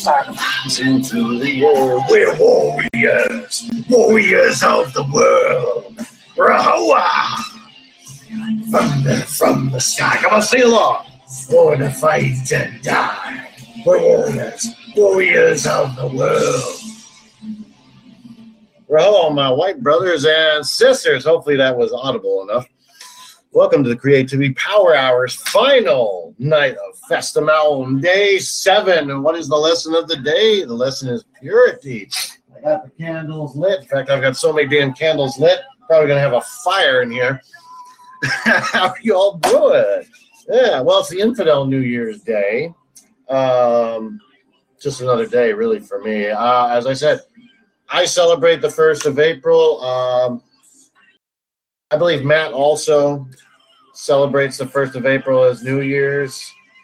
into the air. We're warriors, warriors of the world. Rahowa! Thunder from the sky. Come on, sing along. For to fight and die. We're warriors, warriors of the world. Hello, my white brothers and sisters. Hopefully that was audible enough. Welcome to the Creativity Power Hour's final night of Festival, day 7. And what is the lesson of the day? The lesson is purity. I got the candles lit. In fact, I've got so many damn candles lit. Probably going to have a fire in here. How are you all doing? Yeah, well, it's the Infidel New Year's Day. Just another day, really, for me. As I said, I celebrate the 1st of April. I believe Matt also celebrates the 1st of April as New Year's.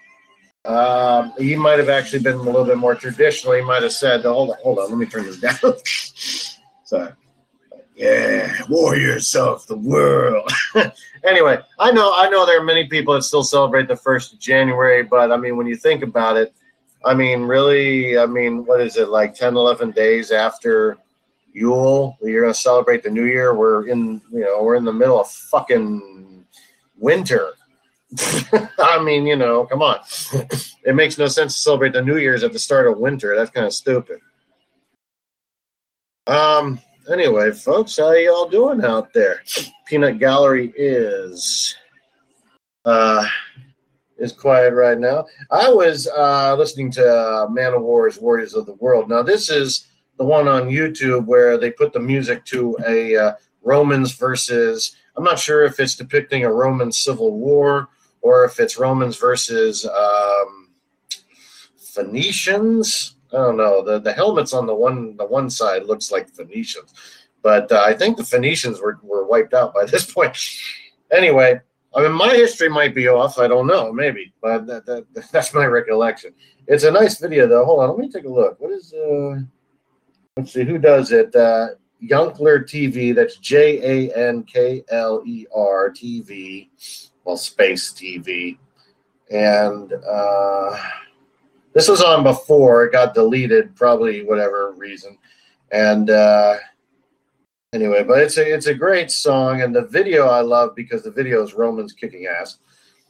He might have actually been a little bit more traditional. He might have said, hold on, let me turn this down. Sorry. Yeah, warriors of the world. Anyway, I know there are many people that still celebrate the 1st of January, but I mean, when you think about it, I mean, really, what is it, like 10, 11 days after Yule, you're going to celebrate the New Year? We're in the middle of fucking winter. I mean, come on. It makes no sense to celebrate the New Year's at the start of winter. That's kind of stupid. Anyway, folks, how y'all doing out there? Peanut Gallery is quiet right now. I was listening to Man of War's Warriors of the World. Now, this is the one on YouTube where they put the music to a Romans versus, I'm not sure if it's depicting a Roman civil war or if it's Romans versus Phoenicians. I don't know. The helmets on the one side looks like Phoenicians, but I think the Phoenicians were wiped out by this point. Anyway, I mean, my history might be off. I don't know, maybe, but that's my recollection. It's a nice video, though. Hold on, let me take a look. What is let's see who does it. Yankler TV. That's Jankler TV. Well, space TV, and this was on before. It got deleted, probably whatever reason. And anyway, but it's a great song, and the video I love because the video is Romans kicking ass.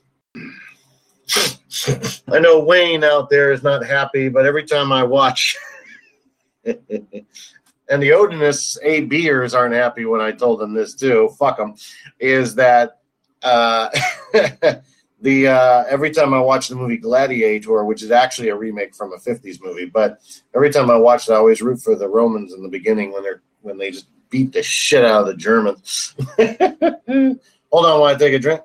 I know Wayne out there is not happy, but every time I watch, and the Odinists A-Bers aren't happy when I told them this too. Fuck them. Is that every time I watch the movie Gladiator, which is actually a remake from a 50s movie, but every time I watch it, I always root for the Romans in the beginning when they just beat the shit out of the Germans. Hold on while I take a drink.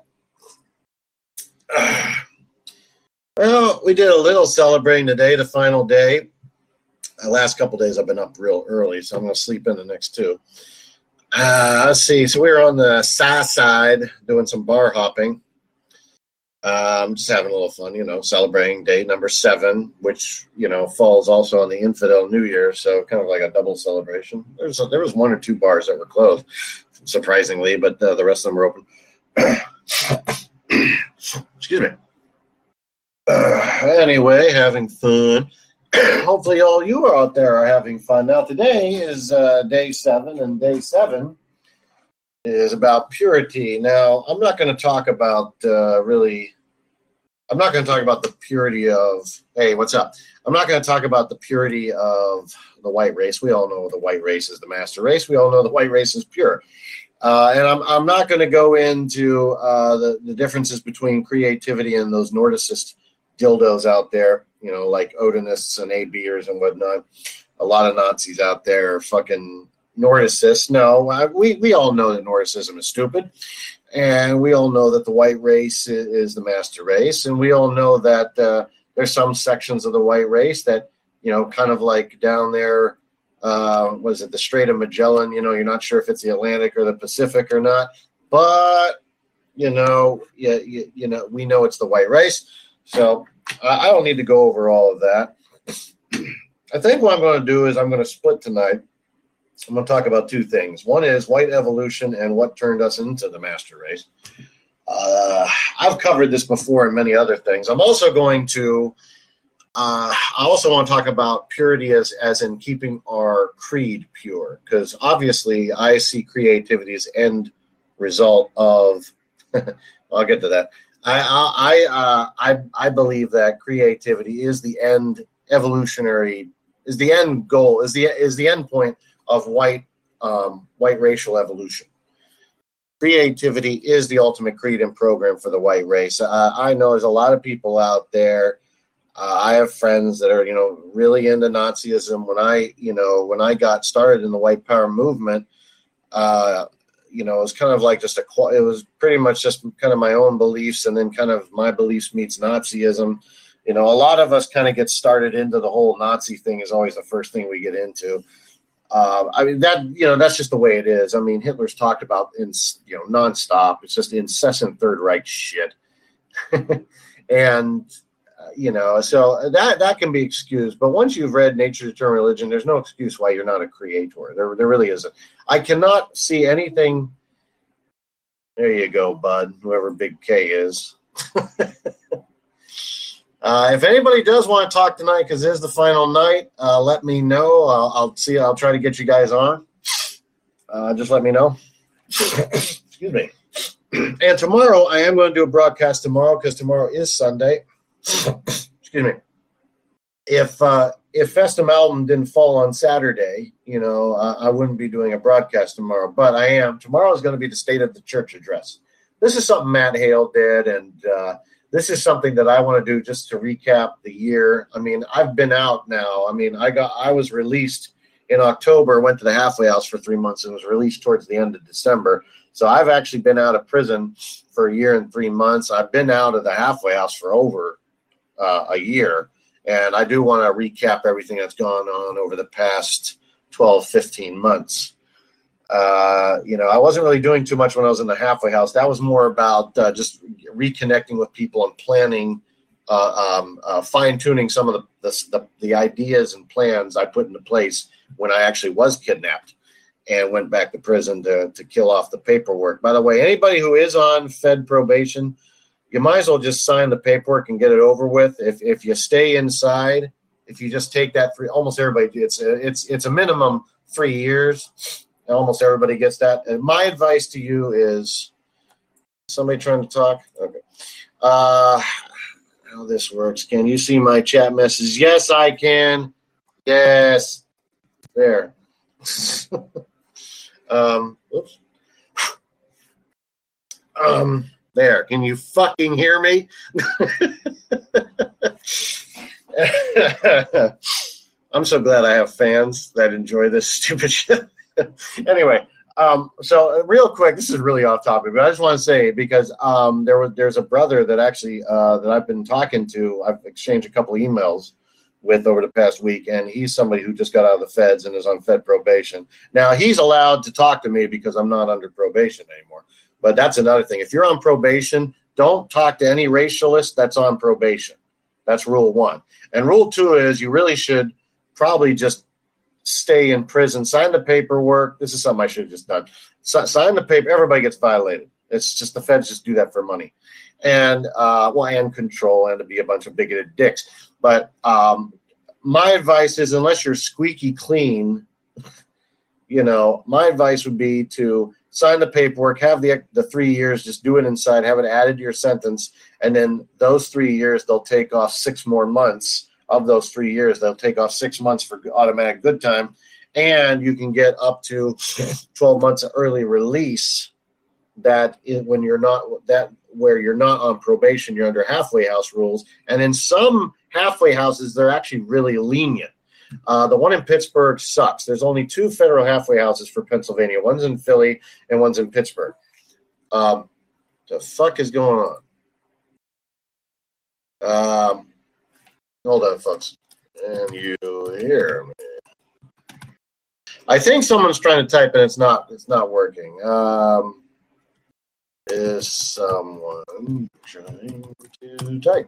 Well, we did a little celebrating today, the final day. The last couple days I've been up real early, so I'm going to sleep in the next 2. Let's see. So we were on the south side doing some bar hopping. Just having a little fun, celebrating day number 7, which, falls also on the Infidel New Year. So kind of like a double celebration. There was 1 or 2 bars that were closed, surprisingly, but the rest of them were open. Excuse me. Anyway, having fun. Hopefully all you out there are having fun. Now, today is day 7, and day 7 is about purity. Now, I'm not going to talk about I'm not going to talk about the purity of, hey, what's up? I'm not going to talk about the purity of the white race. We all know the white race is the master race. We all know the white race is pure. And I'm not going to go into the differences between creativity and those Nordicist dildos out there, like Odinists and A-Bers and whatnot. A lot of Nazis out there are fucking Nordicists. No, we all know that Nordicism is stupid. And we all know that the white race is the master race. And we all know that there's some sections of the white race that, kind of like down there, was it the Strait of Magellan? You're not sure if it's the Atlantic or the Pacific or not. But, we know it's the white race. So I don't need to go over all of that. I think what I'm going to do is I'm going to split tonight. I'm going to talk about 2 things. One is white evolution and what turned us into the master race. I've covered this before and many other things. I'm also going to I also want to talk about purity as in keeping our creed pure, because obviously I see creativity as end result of. I'll get to that. I believe that creativity is the end evolutionary, is the end goal, is the end point of white racial evolution. Creativity is the ultimate creed and program for the white race. I know there's a lot of people out there. I have friends that are, really into Nazism. When I got started in the white power movement, it was kind of like it was pretty much just kind of my own beliefs, and then kind of my beliefs meets Nazism. A lot of us kind of get started into the whole Nazi thing is always the first thing we get into. That's just the way it is. I mean, Hitler's talked about nonstop. It's just incessant Third Reich shit. And, so that can be excused. But once you've read Nature's Eternal Religion, there's no excuse why you're not a creator. There really isn't. I cannot see anything. There you go, bud, whoever Big K is. If anybody does want to talk tonight, because it is the final night, let me know. I'll try to get you guys on. Just let me know. Excuse me. And tomorrow, I am going to do a broadcast tomorrow, because tomorrow is Sunday. Excuse me. If Festum Album didn't fall on Saturday, I wouldn't be doing a broadcast tomorrow, but I am. Tomorrow is going to be the State of the Church address. This is something Matt Hale did, and this is something that I want to do just to recap the year. I mean, I've been out now. I mean, I was released in October, went to the halfway house for 3 months, and was released towards the end of December. So I've actually been out of prison for 1 year and 3 months. I've been out of the halfway house for over a year. And I do want to recap everything that's gone on over the past 12, 15 months. I wasn't really doing too much when I was in the halfway house. That was more about just reconnecting with people and planning, fine-tuning some of the ideas and plans I put into place when I actually was kidnapped and went back to prison to kill off the paperwork. By the way, anybody who is on Fed probation, you might as well just sign the paperwork and get it over with. If you stay inside, if you just take that free, almost everybody, it's a minimum 3 years. Almost everybody gets that. And my advice to you is, somebody trying to talk? Okay. How this works. Can you see my chat message? Yes, I can. Yes. There. Oops. There. Can you fucking hear me? I'm so glad I have fans that enjoy this stupid shit. Anyway, so real quick, this is really off topic, but I just want to say, because there's a brother that actually that I've been talking to, I've exchanged a couple of emails with over the past week, and he's somebody who just got out of the feds and is on Fed probation. Now, he's allowed to talk to me because I'm not under probation anymore. But that's another thing. If you're on probation, don't talk to any racialist that's on probation. That's rule 1. And rule 2 is you really should probably just stay in prison, sign the paperwork. This is something I should have just done. Sign the paper. Everybody gets violated. It's just the feds just do that for money. And, and control, and to be a bunch of bigoted dicks. But my advice is, unless you're squeaky clean, my advice would be to sign the paperwork, have the 3 years, just do it inside, have it added to your sentence, and then those 3 years, they'll take off 6 more months. Of those 3 years, they'll take off 6 months for automatic good time, and you can get up to 12 months of early release. That is when you're not where you're not on probation, you're under halfway house rules, and in some halfway houses, they're actually really lenient. The one in Pittsburgh sucks. There's only 2 federal halfway houses for Pennsylvania. One's in Philly and one's in Pittsburgh. The fuck is going on? Hold on, folks. And you hear me? I think someone's trying to type and it's not working. Is someone trying to type?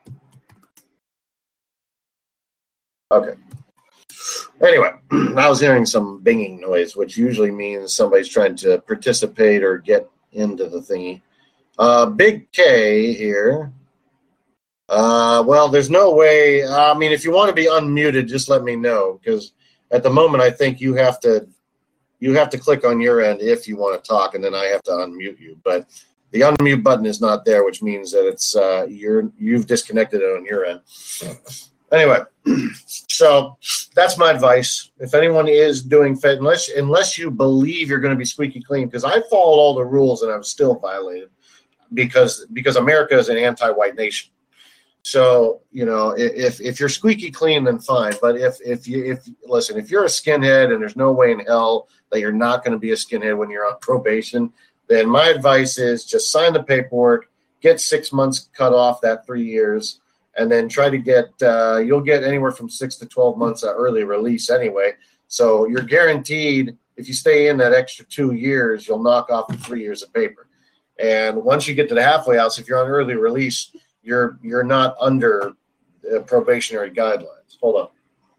Okay. Anyway, I was hearing some binging noise, which usually means somebody's trying to participate or get into the thingy. Big K here. Well, there's no way. I mean, if you want to be unmuted, just let me know, because at the moment I think you have to click on your end if you want to talk, and then I have to unmute you. But the unmute button is not there, which means that it's you've disconnected it on your end. Anyway, so that's my advice. If anyone is doing Fed, unless you believe you're going to be squeaky clean, because I followed all the rules and I was still violated because America is an anti-white nation. So, you know, if you're squeaky clean, then fine. But if you're a skinhead and there's no way in hell that you're not going to be a skinhead when you're on probation, then my advice is just sign the paperwork, get 6 months cut off that 3 years, and then try to get you'll get anywhere from 6 to 12 months early release anyway. So you're guaranteed, if you stay in that extra 2 years, you'll knock off the 3 years of paper. And once you get to the halfway house, if you're on early release, you're not under probationary guidelines. Hold on.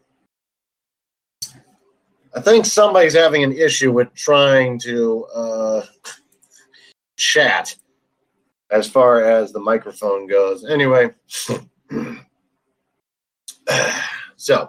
I think somebody's having an issue with trying to chat as far as the microphone goes. Anyway, so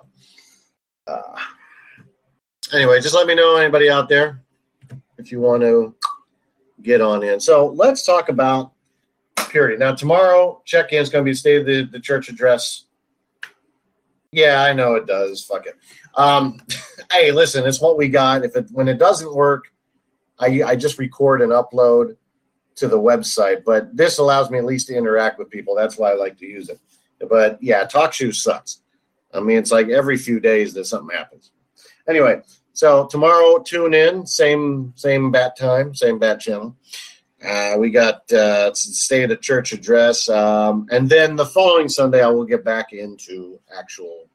anyway, just let me know, anybody out there, if you want to get on in. So let's talk about purity. Now, tomorrow, check-in is going to be State of the Church address. Yeah, I know it does. Fuck it. Hey, listen, it's what we got. When it doesn't work, I just record and upload to the website. But this allows me at least to interact with people. That's why I like to use it. But yeah, TalkShoe sucks. I mean, it's like every few days that something happens. Anyway, so tomorrow, tune in. Same bat time, same bat channel. We got State of the Church address, and then the following Sunday I will get back into actual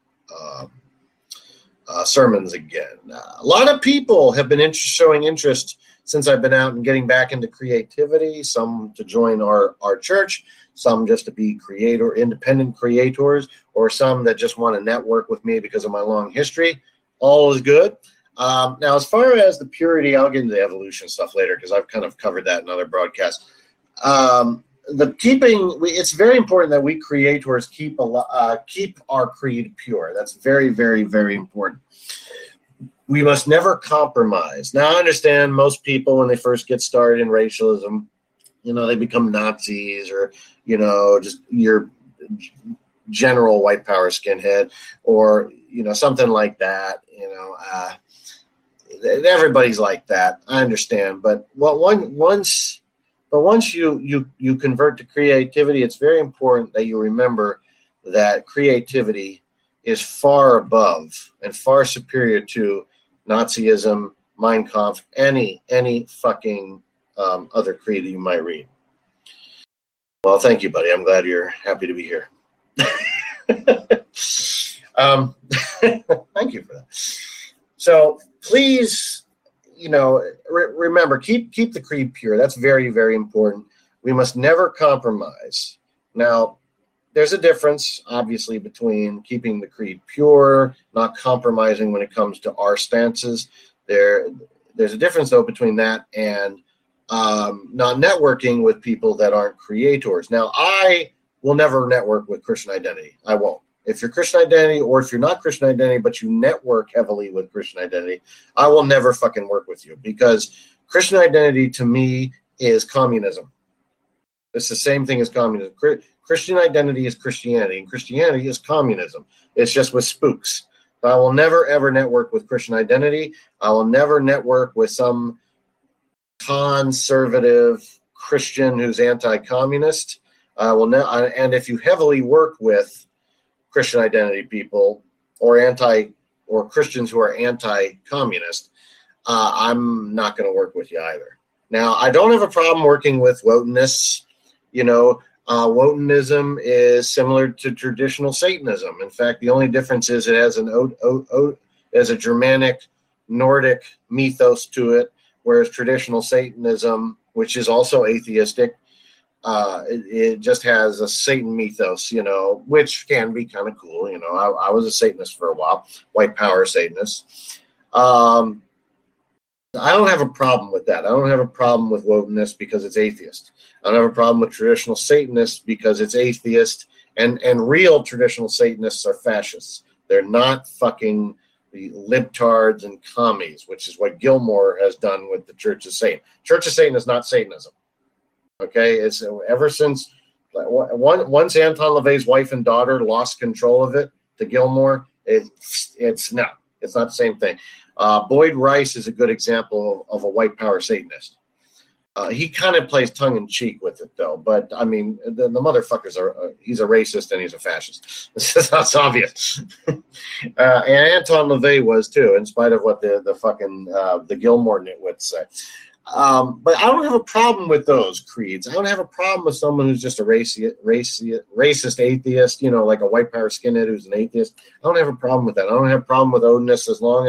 sermons again. A lot of people have been showing interest since I've been out and getting back into creativity. Some to join our church, some just to be independent creators, or some that just want to network with me because of my long history. All is good. Now, as far as the purity, I'll get into the evolution stuff later because I've kind of covered that in other broadcasts. It's very important that we creators keep our creed pure. That's very, very, very important. We must never compromise. Now, I understand most people, when they first get started in racialism, you know, they become Nazis or, you know, just your general white power skinhead or, you know, something like that, you know. Everybody's like that. I understand, but once you convert to creativity, it's very important that you remember that creativity is far above and far superior to Nazism, Mein Kampf, any fucking other creed that you might read. Well, thank you, buddy. I'm glad you're happy to be here. Thank you for that. So please, you know, remember, keep the creed pure. That's very, very important. We must never compromise. Now, there's a difference, obviously, between keeping the creed pure, not compromising when it comes to our stances. There's a difference, though, between that and not networking with people that aren't creators. Now, I will never network with Christian Identity. I won't. If you're Christian Identity, or if you're not Christian Identity, but you network heavily with Christian Identity, I will never fucking work with you, because Christian Identity to me is communism. It's the same thing as communism. Christian Identity is Christianity, and Christianity is communism. It's just with spooks. I will never, ever network with Christian Identity. I will never network with some conservative Christian who's anti-communist. And if you heavily work with Christian Identity people or Christians who are anti-communist, I'm not going to work with you either. Now, I don't have a problem working with Wotanists. You know, Wotanism is similar to traditional Satanism. In fact, the only difference is it has a Germanic, Nordic mythos to it, whereas traditional Satanism, which is also atheistic, it just has a Satan mythos, you know, which can be kind of cool. You know, I was a Satanist for a while, white power Satanist. I don't have a problem with that. I don't have a problem with Wotanists because it's atheist. I don't have a problem with traditional Satanists because it's atheist And real traditional Satanists are fascists. They're not fucking the libtards and commies, which is what Gilmore has done with the Church of Satan. Church of Satan is not Satanism. Okay, it's ever since once Anton LaVey's wife and daughter lost control of it to Gilmore, it's not the same thing. Boyd Rice is a good example of a white power Satanist. He kind of plays tongue in cheek with it, though. But I mean, the motherfuckers he's a racist and he's a fascist. That's obvious. And Anton LaVey was too, in spite of what the Gilmore nitwits say. But I don't have a problem with those creeds. I don't have a problem with someone who's just a racist atheist, like a white power skinhead who's an atheist. I don't have a problem with that. I don't have a problem with Odinists as long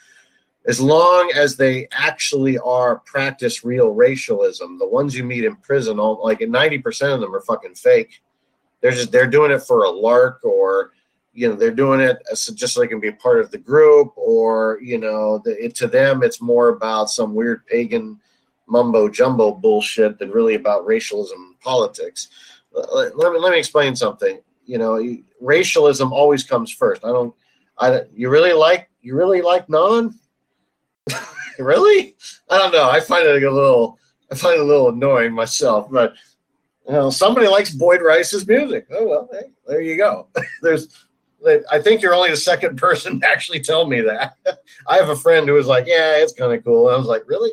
as they actually practice real racialism. The ones you meet in prison, 90% of them are fucking fake. They're doing it for a lark, or they're doing it just so they can be a part of the group, or to them it's more about some weird pagan mumbo jumbo bullshit than really about racialism and politics. Let me explain something. Racialism always comes first. You really like non? Really? I don't know. I find it a little annoying myself, but somebody likes Boyd Rice's music. Oh well, hey, there you go. I think you're only the second person to actually tell me that. I have a friend who was like, "Yeah, it's kind of cool." And I was like, "Really?"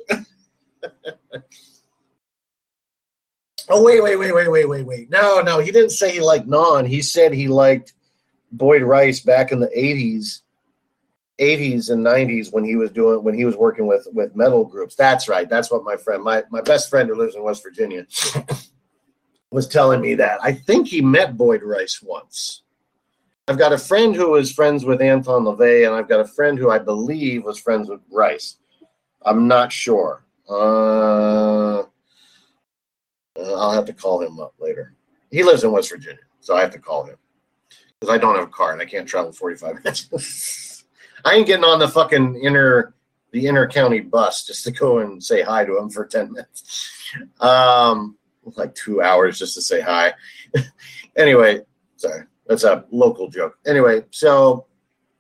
Oh wait. No, he didn't say he liked non. He said he liked Boyd Rice back in the 80s and 90s when he was working with metal groups. That's right. That's what my best friend who lives in West Virginia was telling me that. I think he met Boyd Rice once. I've got a friend who was friends with Anton LaVey, and I've got a friend who I believe was friends with Rice. I'm not sure. I'll have to call him up later. He lives in West Virginia, so I have to call him because I don't have a car and I can't travel 45 minutes. I ain't getting on the fucking inner county bus just to go and say hi to him for 10 minutes. Like 2 hours just to say hi. Anyway, sorry. That's a local joke. Anyway, so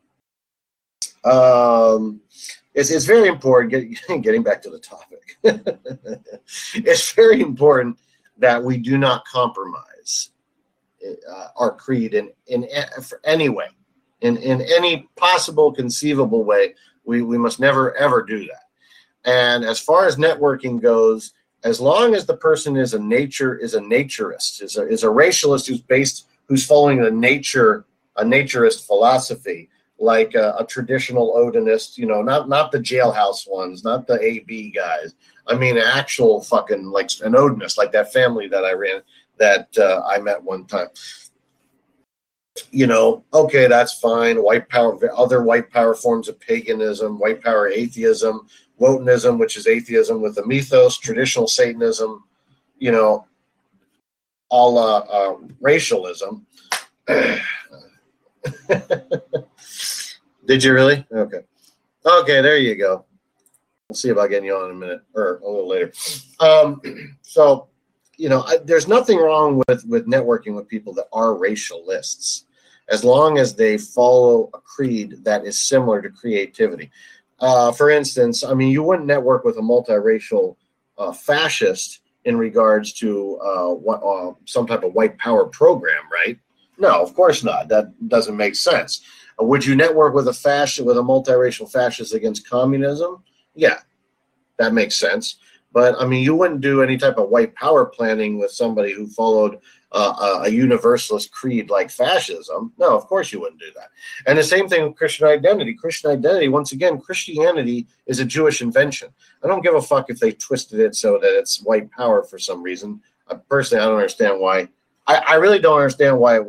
it's very important, getting back to the topic, it's very important that we do not compromise our creed in any way. In any possible conceivable way, we must never, ever do that. And as far as networking goes, as long as the person is a naturist, is a racialist who's following a naturist philosophy, like a traditional Odinist, not the jailhouse ones, not the AB guys. I mean, actual fucking like an Odinist, like that family that I ran, that I met one time. Okay, that's fine. White power, other white power forms of paganism, white power atheism, Wotanism, which is atheism with a mythos, traditional Satanism, all racialism. Did you really? Okay, there you go. We'll see about getting you on in a minute or a little later. So, there's nothing wrong with networking with people that are racialists, as long as they follow a creed that is similar to creativity. For instance, I mean, you wouldn't network with a multiracial fascist in regards to some type of white power program, right? No, of course not. That doesn't make sense. Would you network with a multiracial fascist against communism? Yeah, that makes sense. But I mean, you wouldn't do any type of white power planning with somebody who followed a universalist creed like fascism. No, of course you wouldn't do that. And the same thing with Christian identity. Christian identity, once again, Christianity is a Jewish invention. I don't give a fuck if they twisted it so that it's white power for some reason. Personally, I don't understand why. I really don't understand why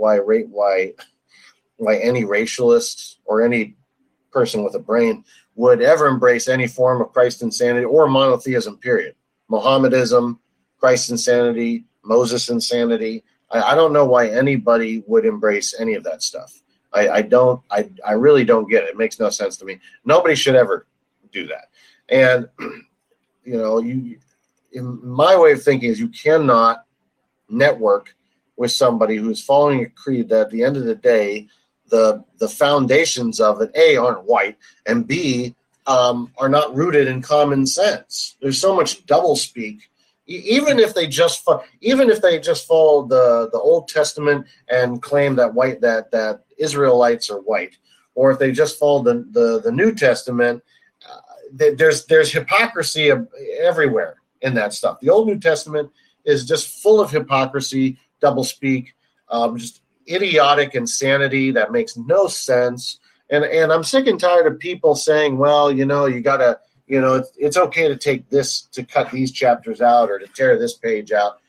any racialist or any person with a brain would ever embrace any form of Christ insanity or monotheism, period. Mohammedism, Christ insanity, Moses insanity. I don't know why anybody would embrace any of that stuff. I really don't get it. It makes no sense to me. Nobody should ever do that. And, in my way of thinking is you cannot network with somebody who's following a creed that at the end of the day, the foundations of it, A, aren't white, and B, are not rooted in common sense. There's so much doublespeak. Even if they just follow the Old Testament and claim that Israelites are white, or if they just follow the New Testament, there's hypocrisy everywhere in that stuff. The Old New Testament is just full of hypocrisy, doublespeak, just idiotic insanity that makes no sense. And I'm sick and tired of people saying, well, you gotta, it's okay to take this, to cut these chapters out or to tear this page out.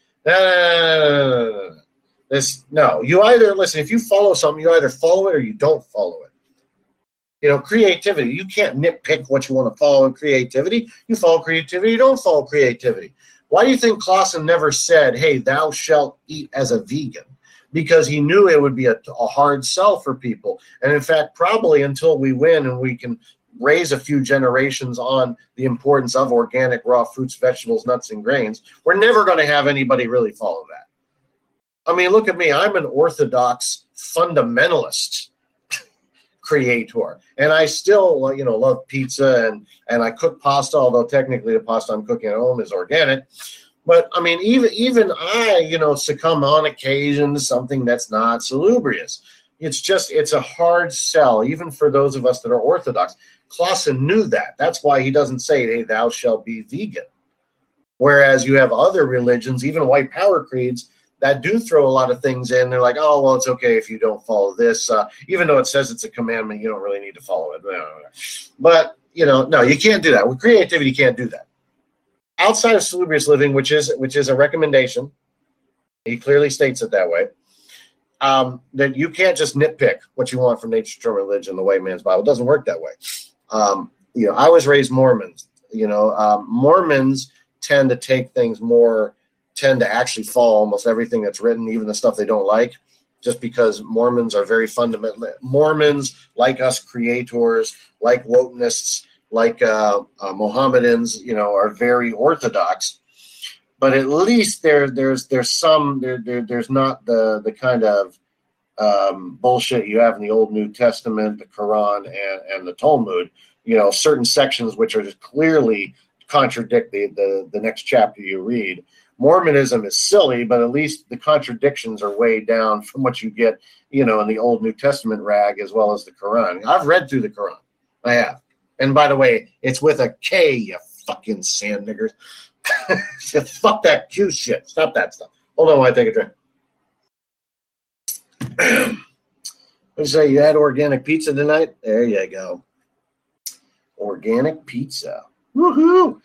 No. You either, listen, if you follow something, you either follow it or you don't follow it. Creativity, you can't nitpick what you want to follow in creativity. You follow creativity, you don't follow creativity. Why do you think Clausen never said, hey, thou shalt eat as a vegan? Because he knew it would be a hard sell for people. And in fact, probably until we win and we can raise a few generations on the importance of organic raw fruits, vegetables, nuts, and grains, we're never going to have anybody really follow that. I mean, look at me. I'm an orthodox fundamentalist creator. And I still, love pizza and I cook pasta, although technically the pasta I'm cooking at home is organic. But I mean, even I, succumb on occasion to something that's not salubrious. It's a hard sell, even for those of us that are Orthodox. Clausen knew that. That's why he doesn't say, hey, thou shalt be vegan. Whereas you have other religions, even white power creeds, that do throw a lot of things in. They're like, oh, well, it's okay if you don't follow this. Even though it says it's a commandment, you don't really need to follow it. But, no, you can't do that. With creativity, you can't do that. Outside of salubrious living, which is a recommendation, he clearly states it that way, that you can't just nitpick what you want from nature's true religion, the white man's Bible. It doesn't work that way. I was raised Mormons. Mormons tend to actually follow almost everything that's written, even the stuff they don't like, just because Mormons are very fundamental. Mormons, like us creators, like Wotanists, like Mohammedans, are very orthodox. But at least there's not the kind of bullshit you have in the Old New Testament, the Quran, and the Talmud. Certain sections which are just clearly contradict the next chapter you read. Mormonism is silly, but at least the contradictions are way down from what you get, in the Old New Testament rag as well as the Quran. I've read through the Quran. I have. And by the way, it's with a K, you fucking sand niggers. Fuck that Q shit. Stop that stuff. Hold on while I take a drink. What do you say? You had organic pizza tonight? There you go. Organic pizza. Woohoo!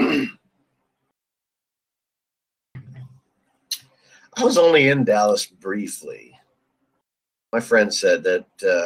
I was only in Dallas briefly. My friend said that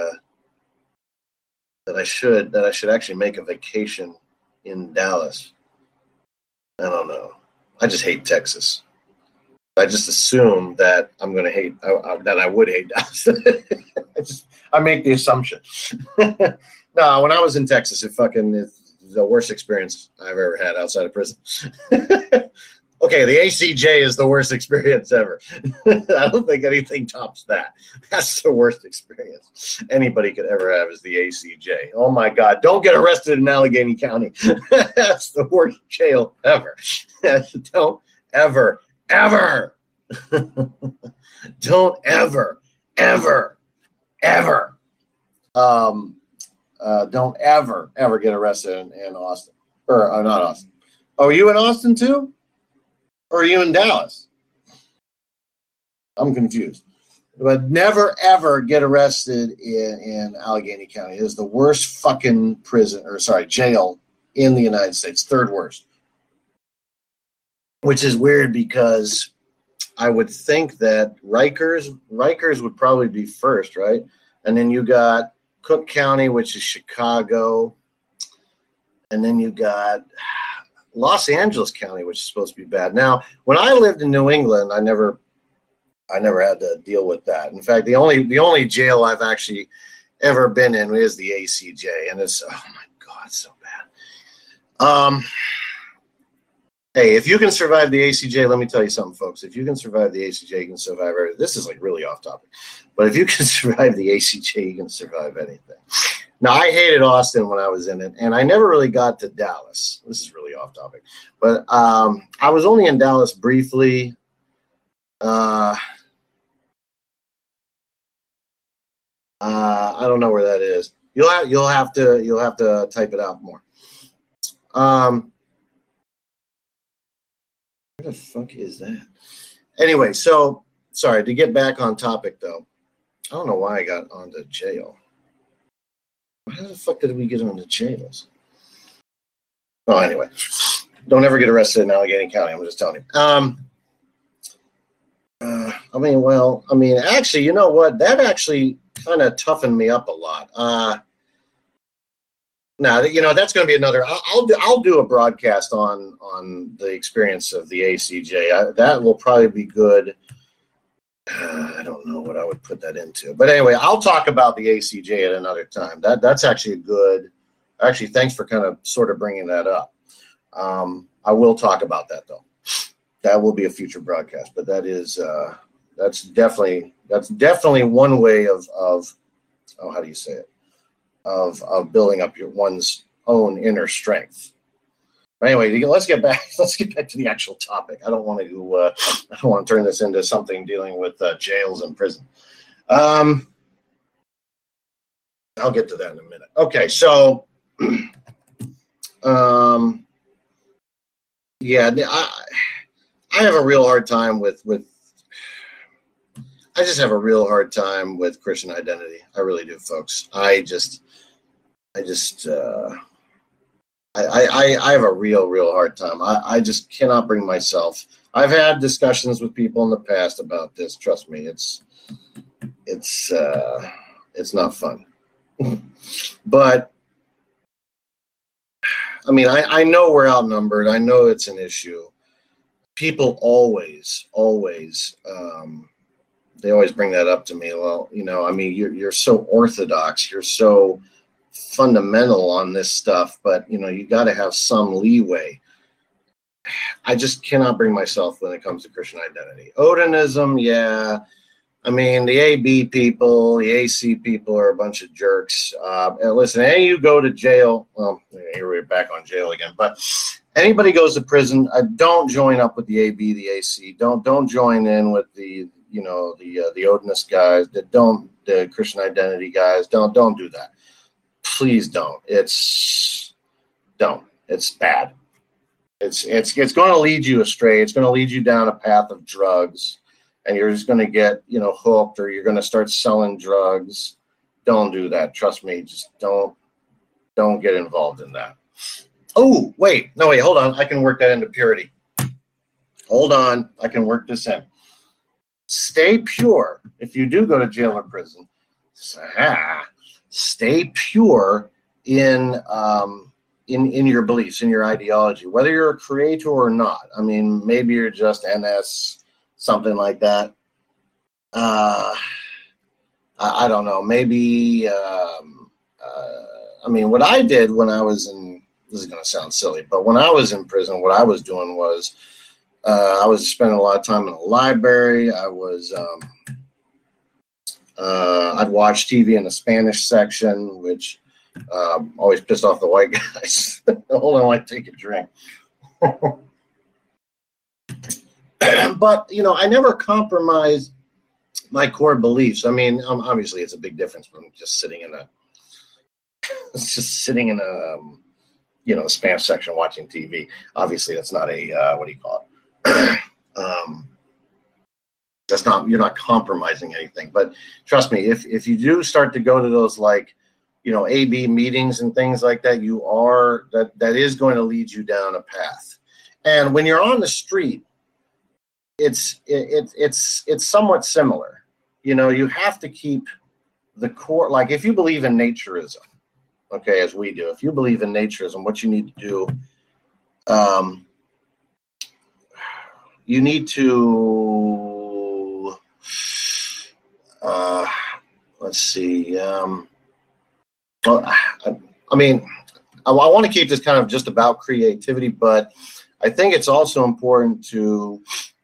I should actually make a vacation in Dallas. I don't know. I just hate Texas. I just assume that I'm going to hate that I would hate Dallas. I make the assumption. No, when I was in Texas, it's the worst experience I've ever had outside of prison. Okay, the ACJ is the worst experience ever. I don't think anything tops that. That's the worst experience anybody could ever have is the ACJ. Oh my God, don't get arrested in Allegheny County. That's the worst jail ever. Don't ever, don't ever, don't ever get arrested in Austin. Or not Austin. Oh, are you in Austin too? Or are you in Dallas? I'm confused. But never, ever get arrested in Allegheny County. It is the worst fucking jail in the United States. Third worst. Which is weird because I would think that Rikers would probably be first, right? And then you got Cook County, which is Chicago. And then you got Los Angeles County, which is supposed to be bad. Now, when I lived in New England, I never had to deal with that. In fact, the only jail I've actually ever been in is the ACJ, and it's, oh my God, so bad. Hey, if you can survive the ACJ, let me tell you something, folks. If you can survive the ACJ, you can survive everything. This is like really off topic. But if you can survive the ACJ, you can survive anything. Now, I hated Austin when I was in it, and I never really got to Dallas. This is really off topic. But I was only in Dallas briefly. I don't know where that is. You'll have to type it out more. Where the fuck is that? Anyway, so sorry to get back on topic though. I don't know why I got onto jail. How the fuck did we get onto jails? Oh, anyway, don't ever get arrested in Allegheny County. I'm just telling you. Actually, you know what? That actually kind of toughened me up a lot. Now, that's going to be another. I'll do a broadcast on the experience of the ACJ. That will probably be good. I don't know what I would put that into, but anyway, I'll talk about the ACJ at another time. That's actually a good. Actually, thanks for kind of sort of bringing that up. I will talk about that though. That will be a future broadcast, but that's definitely one way of how do you say it? Of building up one's own inner strength. But anyway, let's get back to the actual topic. I don't want to turn this into something dealing with jails and prison. I'll get to that in a minute. Okay, so yeah, I have a real hard time with I just have a real hard time with Christian identity. I really do, folks. I have a real hard time. I just cannot bring myself. I've had discussions with people in the past about this. Trust me, it's not fun. But I mean, I know we're outnumbered. I know it's an issue. People always they always bring that up to me. Well, you're so orthodox. You're so fundamental on this stuff, but you got to have some leeway. I just cannot bring myself when it comes to Christian identity. Odinism, yeah. I mean, the AB people, the AC people are a bunch of jerks. And listen, any of you go to jail. Well, here we're back on jail again. But anybody goes to prison, don't join up with the AB, the AC. Don't join in with the Odinist guys. The Christian identity guys. Don't do that. Please don't. It's bad. It's going to lead you astray. It's going to lead you down a path of drugs, and you're just going to get hooked, or you're going to start selling drugs. Don't do that. Trust me. Just don't get involved in that. Oh, wait. No, wait. Hold on. I can work that into purity. Hold on. I can work this in. Stay pure. If you do go to jail or prison, stay pure in your beliefs, in your ideology, whether you're a creator or not. I mean, maybe you're just NS, something like that. I don't know. Maybe, what I did when I was in, this is going to sound silly, but when I was in prison, what I was doing was I was spending a lot of time in the library. I was, I'd watch TV in the Spanish section, which always pissed off the white guys. Hold on, I take a drink. But, I never compromised my core beliefs. I mean, obviously it's a big difference from just sitting in a Spanish section watching TV. Obviously that's not a, what do you call it? You're not compromising anything. But trust me, if you do start to go to those AB meetings and things like that, that is going to lead you down a path. And when you're on the street, it's somewhat similar. You have to keep the core. Like if you believe in naturism, okay, as we do, if you believe in naturism, what you need to do, you need to, let's see. I want to keep this kind of just about creativity, but I think it's also important to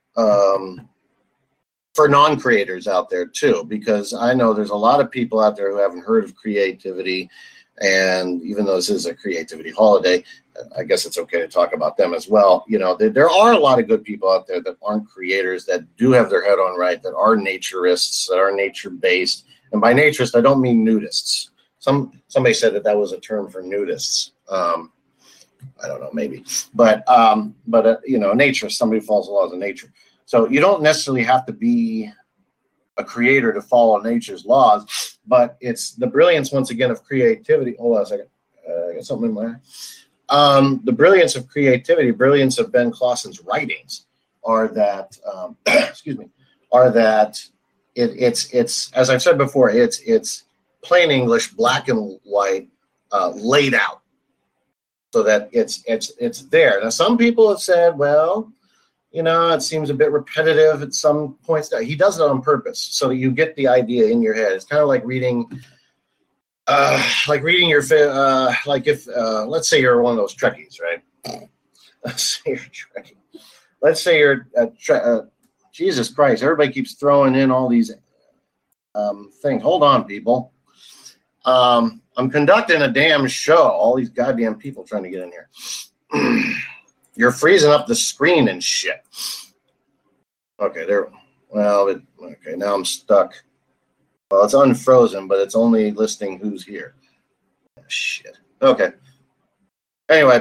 for non-creators out there too, because I know there's a lot of people out there who haven't heard of creativity, and even though this is a creativity holiday, I guess it's okay to talk about them as well. You know, there are a lot of good people out there that aren't creators, that do have their head on right, that are naturists, that are nature-based. And by naturist, I don't mean nudists. Somebody said that was a term for nudists. I don't know, maybe, but you know, naturist, somebody who follows the laws of nature. So you don't necessarily have to be a creator to follow nature's laws, but it's the brilliance, once again, of creativity. Hold on a second. I got something in my eye. The brilliance of creativity, brilliance of Ben Clausen's writings are that, excuse me, are that it's as I've said before, it's plain English, black and white, laid out, so that it's there. Now, some people have said, well, you know, it seems a bit repetitive at some points. He does it on purpose, so you get the idea in your head. It's kind of like reading your, like if, let's say you're one of those Trekkies, right? Let's say you're Trekkie. Let's say you're, Jesus Christ, everybody keeps throwing in all these things. Hold on, people. I'm conducting a damn show. All these goddamn people trying to get in here. You're freezing up the screen and shit. Okay, there. Well, okay, now I'm stuck. Well, it's unfrozen, but it's only listing who's here. Shit. Okay. Anyway.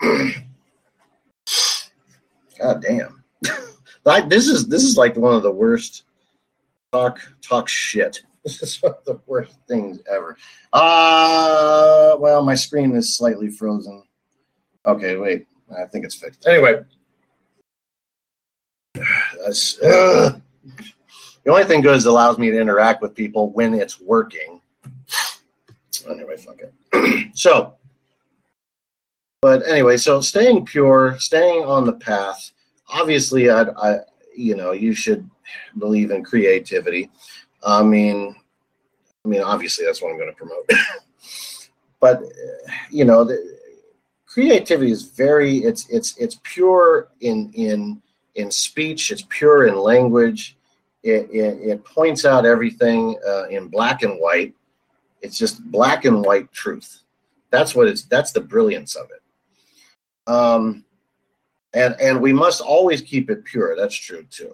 God damn. Like this is like one of the worst talk shit. This is one of the worst things ever. Well, my screen is slightly frozen. Okay, wait. I think it's fixed. Anyway, the only thing good is it allows me to interact with people when it's working. Anyway, fuck it. So staying pure, staying on the path. Obviously, I you should believe in creativity. I mean, obviously that's what I'm going to promote. But creativity is it's pure in speech. It's pure in language. It points out everything in black and white. It's just black and white truth. That's the brilliance of it. And we must always keep it pure. That's true too.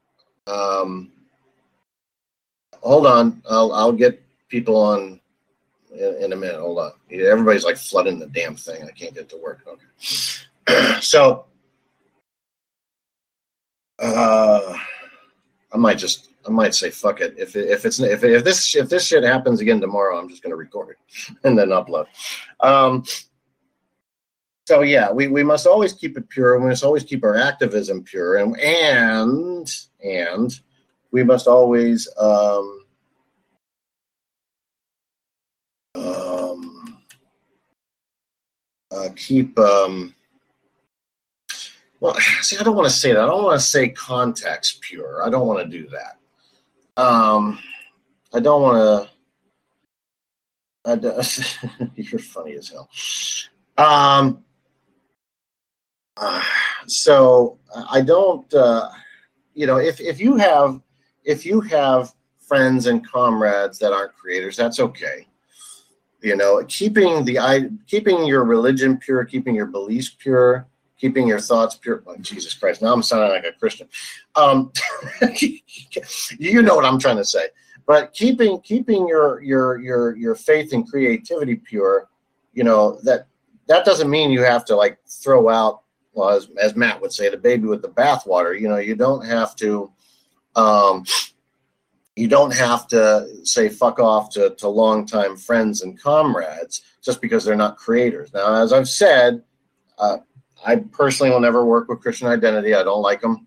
Hold on, I'll get people on in a minute. Hold on. Everybody's like flooding the damn thing. I can't get to work. Okay. So I might say fuck it. If this shit happens again tomorrow, I'm just gonna record it and then upload. So yeah, we must always keep it pure. We must always keep our activism pure, and we must always keep well, see, I don't want to say that. I don't want to say context pure. I don't want to do that. I don't want to. You're funny as hell. So I don't. If you have friends and comrades that aren't creators, that's okay. Keeping your religion pure, keeping your beliefs pure, keeping your thoughts pure. Oh, Jesus Christ! Now I'm sounding like a Christian. You know what I'm trying to say. But keeping your faith and creativity pure, that doesn't mean you have to like throw out, well, as Matt would say, the baby with the bathwater. You don't have to. You don't have to say fuck off to longtime friends and comrades just because they're not creators. Now, as I've said, I personally will never work with Christian Identity. I don't like them.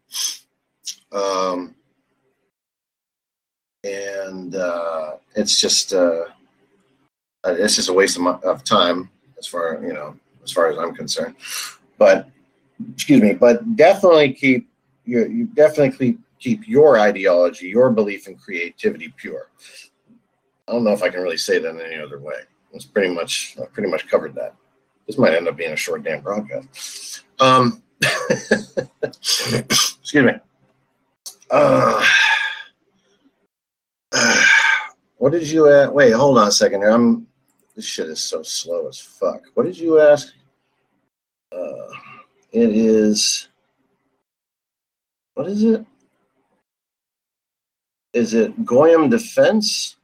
And it's just a waste of time as far as I'm concerned. But definitely keep your ideology, your belief in creativity pure. I don't know if I can really say that in any other way. I pretty much covered that. This might end up being a short damn broadcast. Excuse me. What did you ask? Wait, hold on a second here. This shit is so slow as fuck. What did you ask? It is. What is it? Is it Goyim Defense?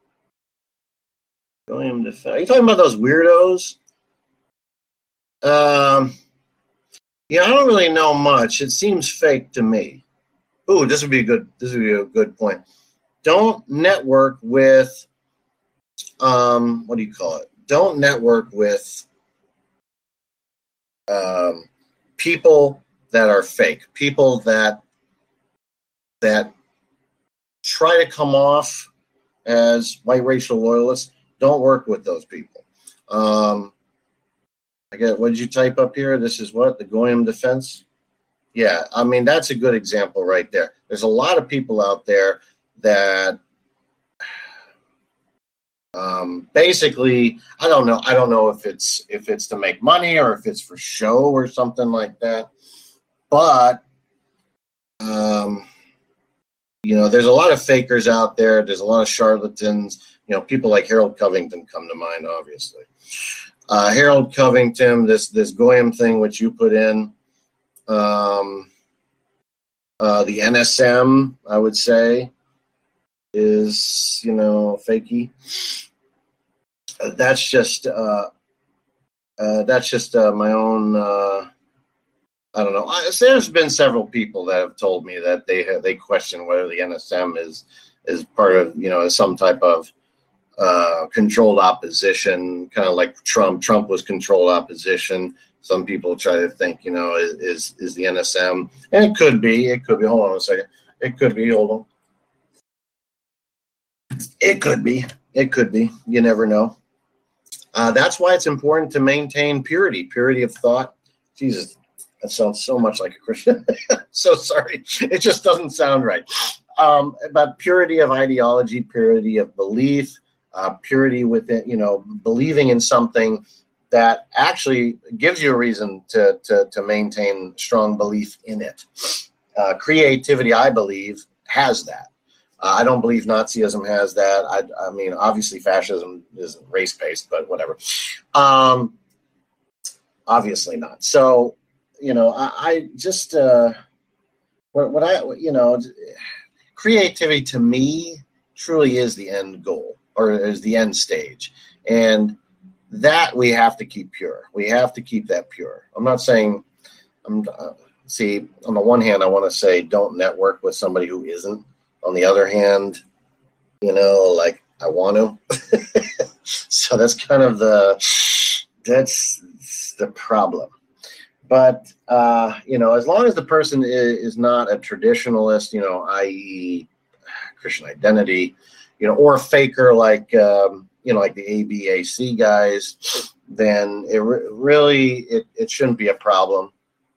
Goyim Defense. Are you talking about those weirdos? Yeah, I don't really know much. It seems fake to me. Ooh, this would be a good point. Don't network with what do you call it? Don't network with people that are fake. People that try to come off as white racial loyalists. Don't work with those people. What did you type up here? This is what? The Goyim Defense? Yeah, I mean, that's a good example right there. There's a lot of people out there that basically, I don't know if it's to make money or if it's for show or something like that. But there's a lot of fakers out there. There's a lot of charlatans. People like Harold Covington come to mind, obviously. Harold Covington, this Goyim thing which you put in, the NSM, I would say, is fakey. That's just my own. I don't know. There's been several people that have told me that they question whether the NSM is part of some type of controlled opposition, kind of like Trump. Trump was controlled opposition. Some people try to think, is the NSM, and it could be. Hold on a second. It could be. Hold on. It could be. You never know. That's why it's important to maintain purity of thought. Jesus, that sounds so much like a Christian. So sorry. It just doesn't sound right. But purity of ideology, purity of belief, purity within, believing in something that actually gives you a reason to maintain strong belief in it. Creativity, I believe, has that. I don't believe Nazism has that. I mean, obviously fascism isn't race-based, but whatever. Obviously not. So, I just, creativity to me truly is the end goal, or is the end stage. And that we have to keep pure. We have to keep that pure. I'm not saying, see, on the one hand, I want to say don't network with somebody who isn't. On the other hand, like I want to. So that's kind of that's the problem. But, as long as the person is not a traditionalist, i.e. Christian identity, or a faker like, like the ABAC guys, then it really shouldn't be a problem.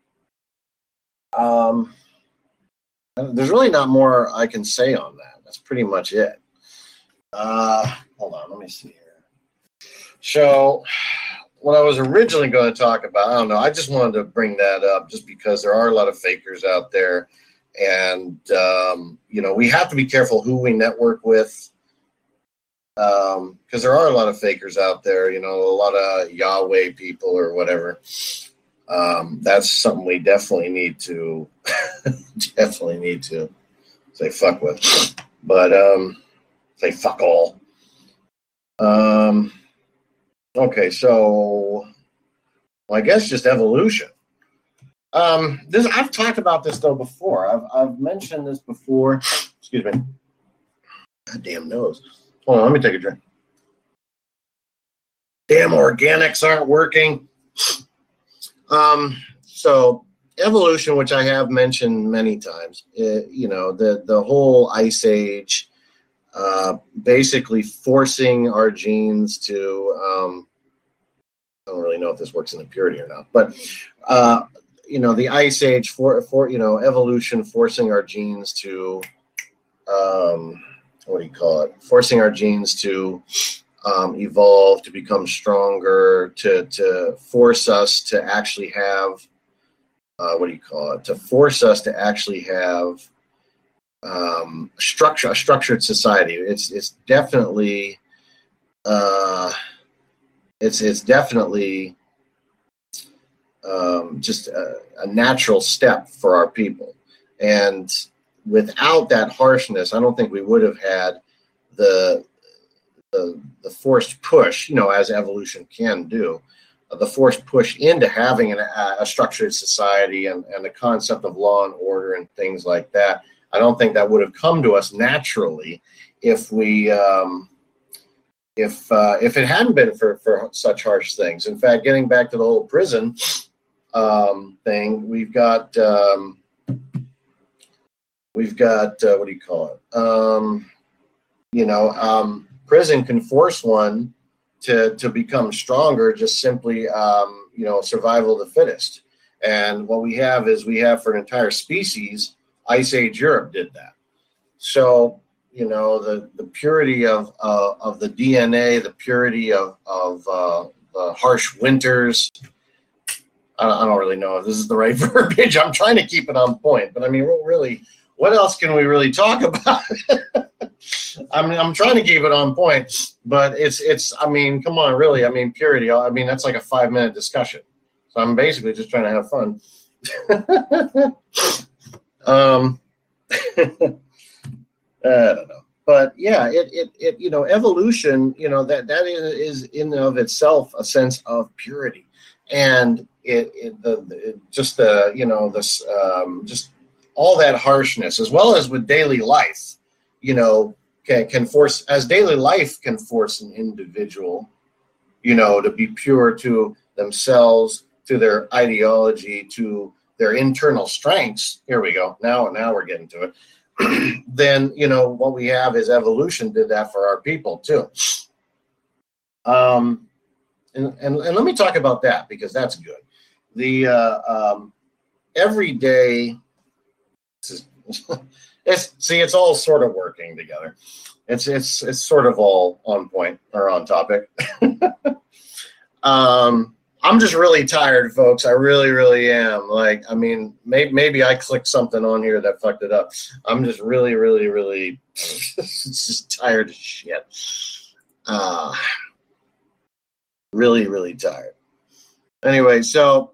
There's really not more I can say on that. That's pretty much it. Hold on, let me see here. So, what I was originally going to talk about, I don't know, I just wanted to bring that up just because there are a lot of fakers out there. And, we have to be careful who we network with. Because there are a lot of fakers out there, a lot of Yahweh people or whatever. That's something we definitely need to say fuck with, but say fuck all. Okay, so I guess just evolution. I've talked about this though before. I've mentioned this before. Excuse me. Goddamn nose. Hold on, let me take a drink. Damn organics aren't working. So evolution, which I have mentioned many times, the whole ice age, basically forcing our genes to, I don't really know if this works in the purity or not, but, the ice age for evolution, forcing our genes to, forcing our genes to, evolve, to become stronger, to force us to actually have to force us to actually have a structured society. It's definitely it's definitely just a natural step for our people. And without that harshness, I don't think we would have had the forced push, as evolution can do, the forced push into having a structured society and the concept of law and order and things like that. I don't think that would have come to us naturally if we if it hadn't been for such harsh things. In fact, getting back to the whole prison thing, we've got prison can force one to become stronger, just simply survival of the fittest. And what we have for an entire species, Ice Age Europe did that. So the purity of the DNA, the purity of the harsh winters. I don't really know if this is the right verbiage. I'm trying to keep it on point, but I mean, really, what else can we really talk about? I'm trying to keep it on point, but it's. I mean, come on, really. I mean, purity. I mean, that's like a 5-minute discussion. So I'm basically just trying to have fun. I don't know, but yeah, it evolution. That is in and of itself a sense of purity, and just all that harshness, as well as with daily life, can force, as daily life can force an individual, to be pure to themselves, to their ideology, to their internal strengths. Here we go. Now we're getting to it. Then, what we have is evolution did that for our people too. And let me talk about that, because that's good. The everyday, it's all sort of working together. It's sort of all on point or on topic. I'm just really tired, folks. I really, really am. Like, I mean, maybe I clicked something on here that fucked it up. I'm just really, really, really just tired as shit. Really, really tired. Anyway, so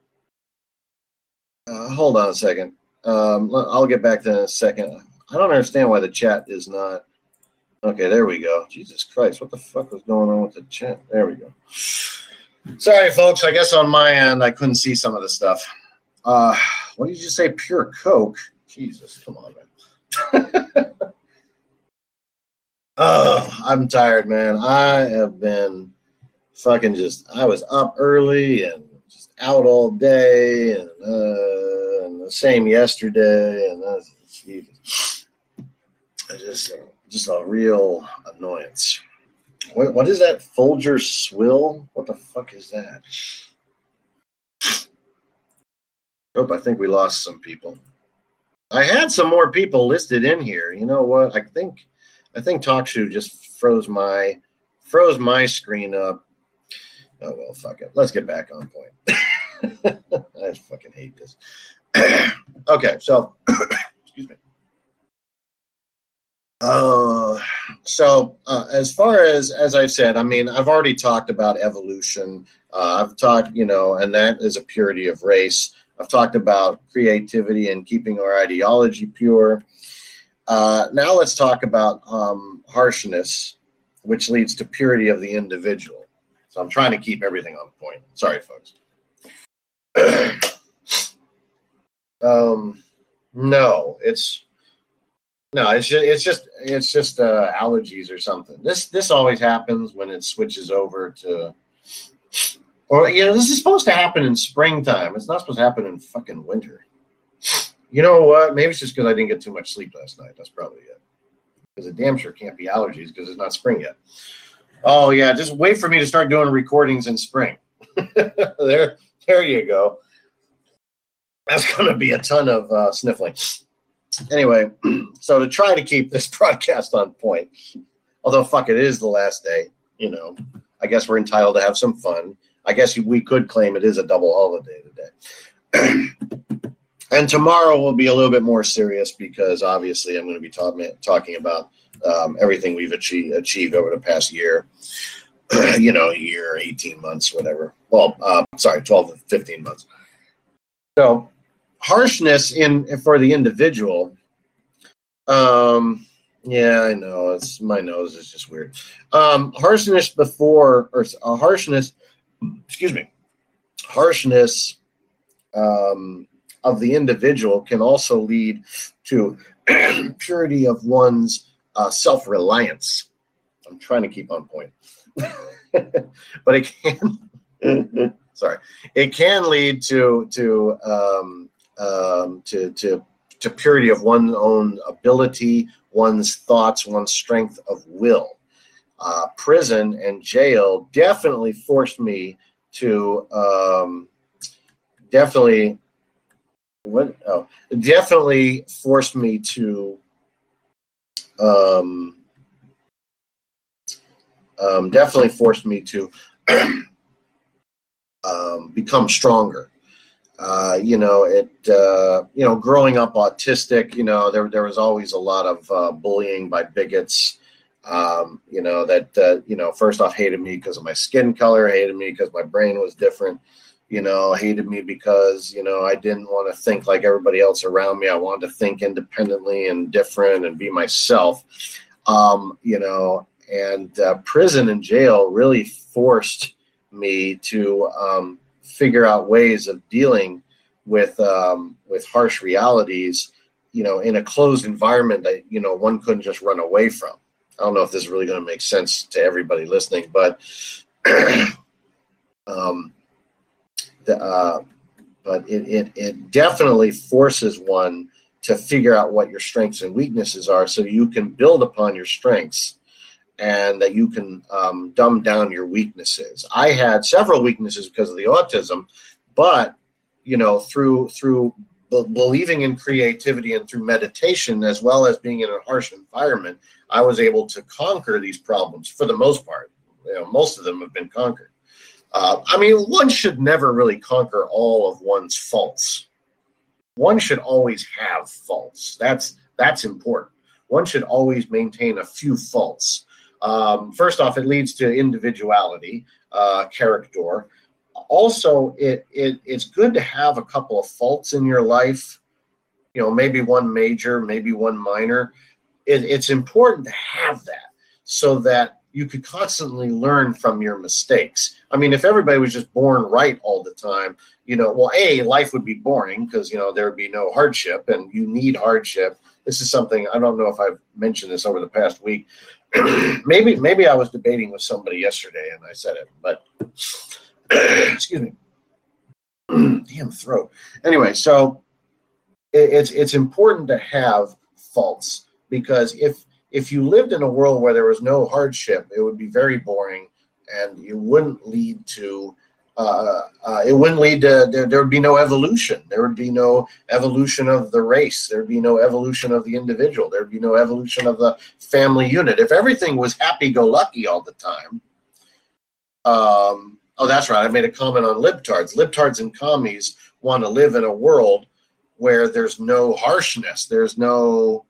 hold on a second. I'll get back to that in a second. I don't understand why the chat is not. Okay, there we go. Jesus Christ, what the fuck was going on with the chat? There we go. Sorry, folks. I guess on my end, I couldn't see some of the stuff. What did you say? Pure Coke? Jesus, come on, man. Oh, I'm tired, man. I have been fucking I was up early and just out all day, and the same yesterday, and Jesus. Just a real annoyance. What is that? Folger Swill? What the fuck is that? Oh, I think we lost some people. I had some more people listed in here. You know what? I think TalkShoe just froze my screen up. Oh well, fuck it. Let's get back on point. I fucking hate this. Okay, so excuse me. As far as I've said, I mean, I've already talked about evolution. I've talked, and that is a purity of race. I've talked about creativity and keeping our ideology pure. Now let's talk about harshness, which leads to purity of the individual. So I'm trying to keep everything on point. Sorry, folks. No, it's just allergies or something. This always happens when it switches over to, or this is supposed to happen in springtime. It's not supposed to happen in fucking winter. You know what? Maybe it's just because I didn't get too much sleep last night. That's probably it. Because it damn sure can't be allergies because it's not spring yet. Oh yeah, just wait for me to start doing recordings in spring. There you go. That's going to be a ton of sniffling. Anyway, so to try to keep this broadcast on point, although fuck it is the last day, I guess we're entitled to have some fun. I guess we could claim it is a double holiday today. And tomorrow will be a little bit more serious because obviously I'm going to be talking about everything we've achieved over the past year, a year, 18 months, whatever. Well, 12 to 15 months. So harshness for the individual. Yeah, I know. My nose is just weird. Harshness of the individual can also lead to purity of one's self-reliance. I'm trying to keep on point, but it can. Sorry, it can lead to purity of one's own ability, one's thoughts, one's strength of will. Prison and jail definitely forced me to definitely forced me to become stronger. Growing up autistic, there was always a lot of bullying by bigots. First off hated me because of my skin color, hated me because my brain was different. Hated me because, I didn't want to think like everybody else around me. I wanted to think independently and different and be myself. Prison and jail really forced me to figure out ways of dealing with harsh realities, in a closed environment that, one couldn't just run away from. I don't know if this is really going to make sense to everybody listening, but it definitely forces one to figure out what your strengths and weaknesses are so you can build upon your strengths and that you can dumb down your weaknesses. I had several weaknesses because of the autism, but through believing in creativity and through meditation, as well as being in a harsh environment, I was able to conquer these problems for the most part. Most of them have been conquered. One should never really conquer all of one's faults. One should always have faults. That's important. One should always maintain a few faults. First off, it leads to individuality, character. Also, it's good to have a couple of faults in your life. Maybe one major, maybe one minor. It's important to have that so that you could constantly learn from your mistakes. If everybody was just born right all the time, life would be boring because, there would be no hardship, and you need hardship. This is something, I don't know if I've mentioned this over the past week. Maybe I was debating with somebody yesterday and I said it, but excuse me. Damn throat. Anyway, so it's important to have faults, because if you lived in a world where there was no hardship, it would be very boring, and it wouldn't lead to there would be no evolution. There would be no evolution of the race. There would be no evolution of the individual. There would be no evolution of the family unit. If everything was happy-go-lucky all the time. Oh, that's right. I made a comment on libtards. Libtards and commies want to live in a world where there's no harshness. There's no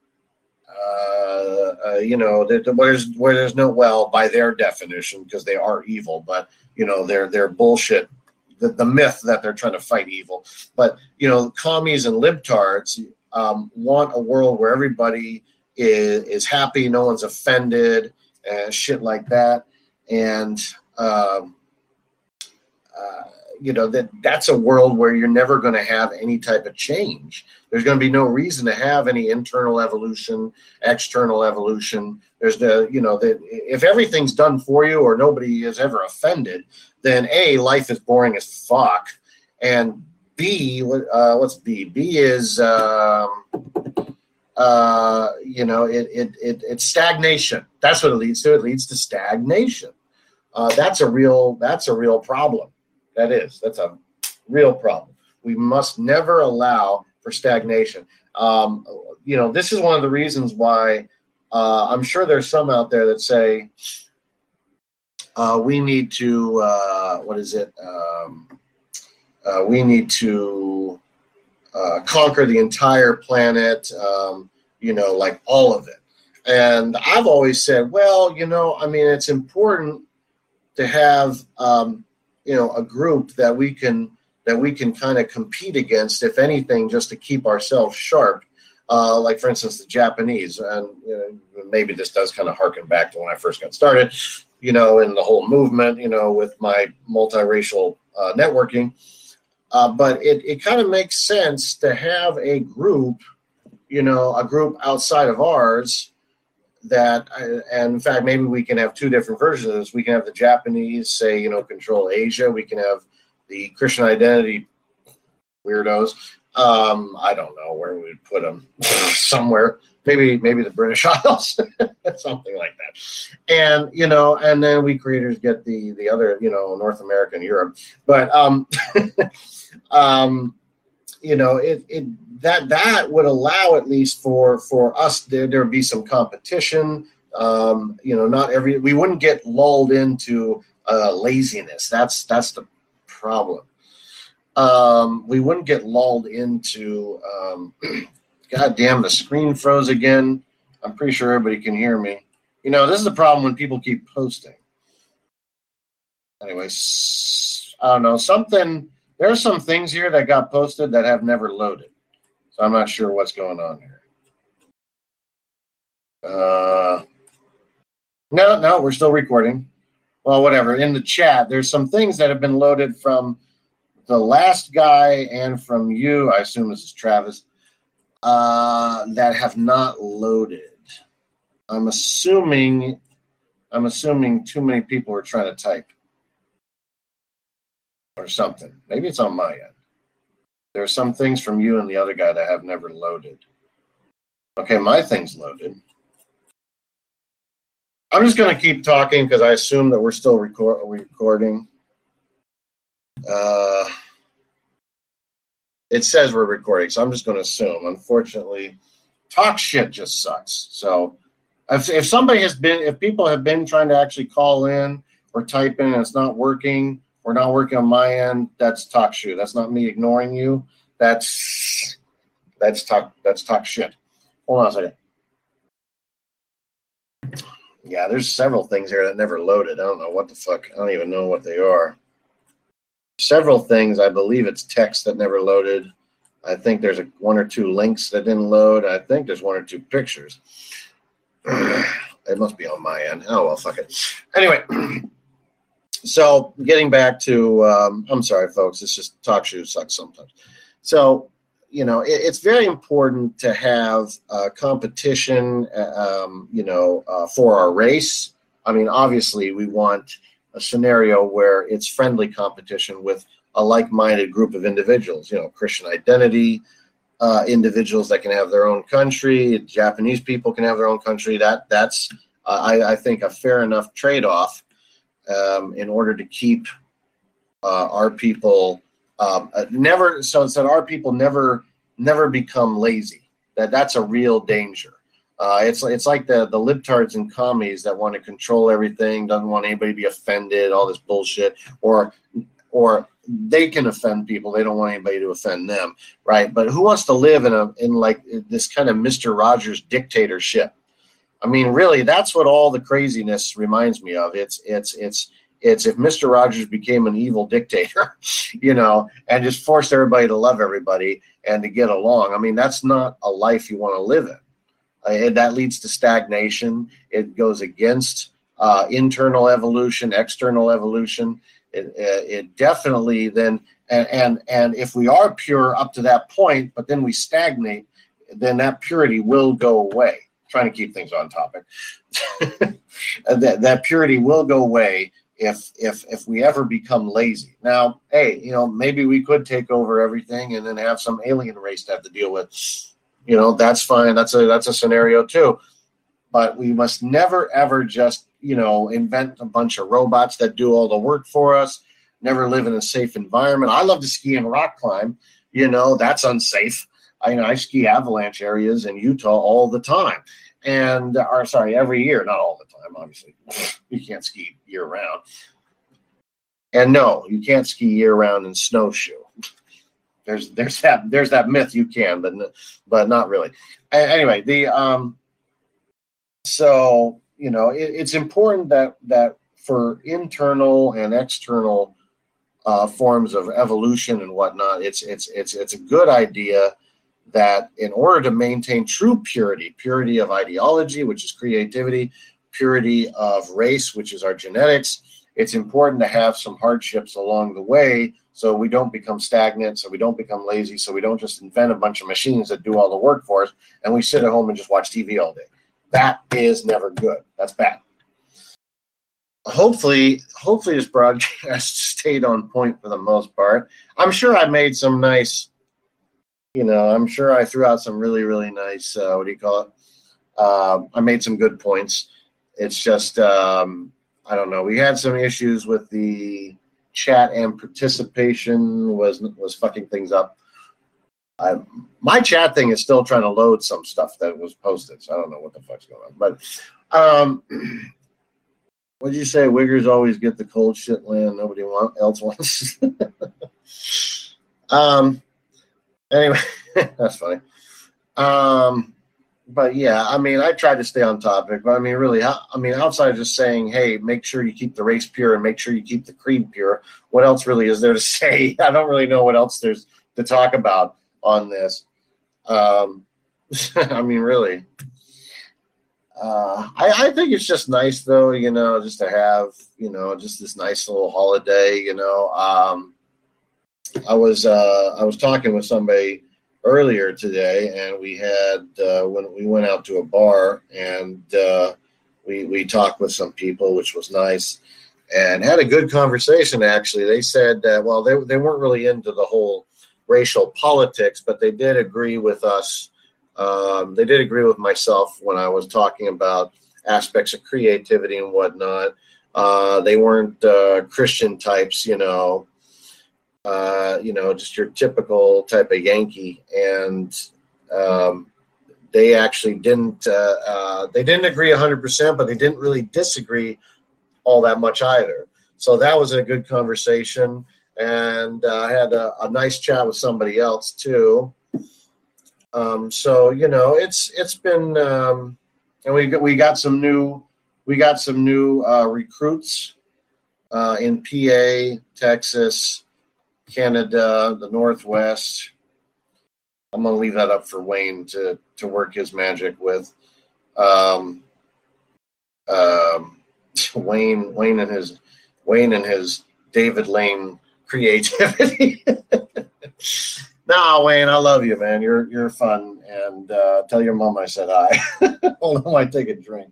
where there's no, well, by their definition, because they are evil, but they're bullshit. The myth that they're trying to fight evil, but commies and libtards want a world where everybody is happy, no one's offended, shit like that, and that's a world where you're never going to have any type of change. There's going to be no reason to have any internal evolution, external evolution. If everything's done for you or nobody is ever offended, then A, life is boring as fuck, and B, what's B? B is it's stagnation. That's what it leads to. It leads to stagnation. That's a real problem. That's a real problem. We must never allow for stagnation. This is one of the reasons why I'm sure there's some out there that say we need to, We need to conquer the entire planet, like all of it. And I've always said, well, it's important to have, a group that we can kind of compete against, if anything, just to keep ourselves sharp. Like, for instance, the Japanese. And maybe this does kind of harken back to when I first got started, in the whole movement, with my multiracial networking. But it kind of makes sense to have a group, a group outside of ours that, and in fact, maybe we can have two different versions of this. We can have the Japanese say, control Asia. We can have the Christian identity weirdos. I don't know where we'd put them, somewhere. Maybe the British Isles, something like that. And, and then we creators get the other, North America and Europe. But, that would allow, at least for us, there would be some competition. We wouldn't get lulled into laziness. That's the problem. We wouldn't get lulled into, God damn, the screen froze again. I'm pretty sure everybody can hear me. This is the problem when people keep posting. Anyways, I don't know. There are some things here that got posted that have never loaded. So I'm not sure what's going on here. No, we're still recording. Well, whatever. In the chat, there's some things that have been loaded from the last guy and from you. I assume this is Travis. That have not loaded. I'm assuming too many people are trying to type or something. Maybe it's on my end. There are some things from you and the other guy that have never loaded. Okay, my thing's loaded. I'm just going to keep talking because I assume that we're still recording. It says we're recording, so I'm just going to assume. Unfortunately, talk shit just sucks. So if people have been trying to actually call in or type in and it's not working, or not working on my end, that's talk shit. That's not me ignoring you. That's talk shit. Hold on a second. Yeah, there's several things here that never loaded. I don't know what the fuck. I don't even know what they are. Several things. I believe it's text that never loaded. I think there's one or two links that didn't load. I think there's one or two pictures. It must be on my end. Oh, well, fuck it. Anyway, so getting back to, I'm sorry, folks. It's just talk shoe sucks sometimes. So, it's very important to have competition, for our race. I mean, obviously, we want a scenario where it's friendly competition with a like-minded group of individuals, Christian identity, individuals that can have their own country, Japanese people can have their own country. That's I think, a fair enough trade-off in order to keep our people our people never become lazy. That's a real danger. It's like the libtards and commies that want to control everything, doesn't want anybody to be offended, all this bullshit, or they can offend people, they don't want anybody to offend them, right? But who wants to live in like this kind of Mr. Rogers dictatorship? I mean, really, that's what all the craziness reminds me of. It's if Mr. Rogers became an evil dictator, and just forced everybody to love everybody and to get along. I mean, that's not a life you want to live in. That leads to stagnation. It goes against internal evolution, external evolution. It definitely then, and if we are pure up to that point, but then we stagnate, then that purity will go away. Trying to keep things on topic. that purity will go away if we ever become lazy. Now, hey, maybe we could take over everything and then have some alien race to have to deal with. That's fine. That's a scenario too. But we must never ever just invent a bunch of robots that do all the work for us. Never live in a safe environment. I love to ski and rock climb. That's unsafe. I ski avalanche areas in Utah all the time. Every year, not all the time, obviously. You can't ski year round. And no, you can't ski year round in snowshoe. there's that myth you can, but not really. Anyway, so it's important that for internal and external forms of evolution and whatnot, it's a good idea that in order to maintain true purity of ideology, which is creativity, purity of race, which is our genetics, it's important to have some hardships along the way so we don't become stagnant, so we don't become lazy, so we don't just invent a bunch of machines that do all the work for us and we sit at home and just watch TV all day. That is never good. That's bad. Hopefully this broadcast stayed on point for the most part. I'm sure I made some nice, I'm sure I threw out some really, really nice, what do you call it? I made some good points. It's just, I don't know. We had some issues with the chat, and participation was fucking things up. My chat thing is still trying to load some stuff that was posted, so I don't know what the fuck's going on. But what did you say? Wiggers always get the cold shit land nobody else wants. Anyway, that's funny. But yeah, I mean, I tried to stay on topic, but I mean, really, outside of just saying, hey, make sure you keep the race pure and make sure you keep the creed pure, what else really is there to say? I don't really know what else there's to talk about on this. I mean, really. I think it's just nice, though, just to have, just this nice little holiday, I was talking with somebody earlier today, and we had when we went out to a bar, and we talked with some people, which was nice, and had a good conversation. Actually, they said that they weren't really into the whole racial politics, but they did agree with us. They did agree with myself when I was talking about aspects of creativity and whatnot. They weren't Christian types, just your typical type of Yankee, and they actually didn't. They didn't agree 100%, but they didn't really disagree all that much either. So that was a good conversation, and I had a nice chat with somebody else too. So it's been, and we got some new recruits in PA, Texas, Canada, the Northwest. I'm gonna leave that up for Wayne to work his magic with. Wayne and his David Lane creativity. No, Wayne, I love you, man. You're fun, and tell your mom I said hi. Hold on, I take a drink.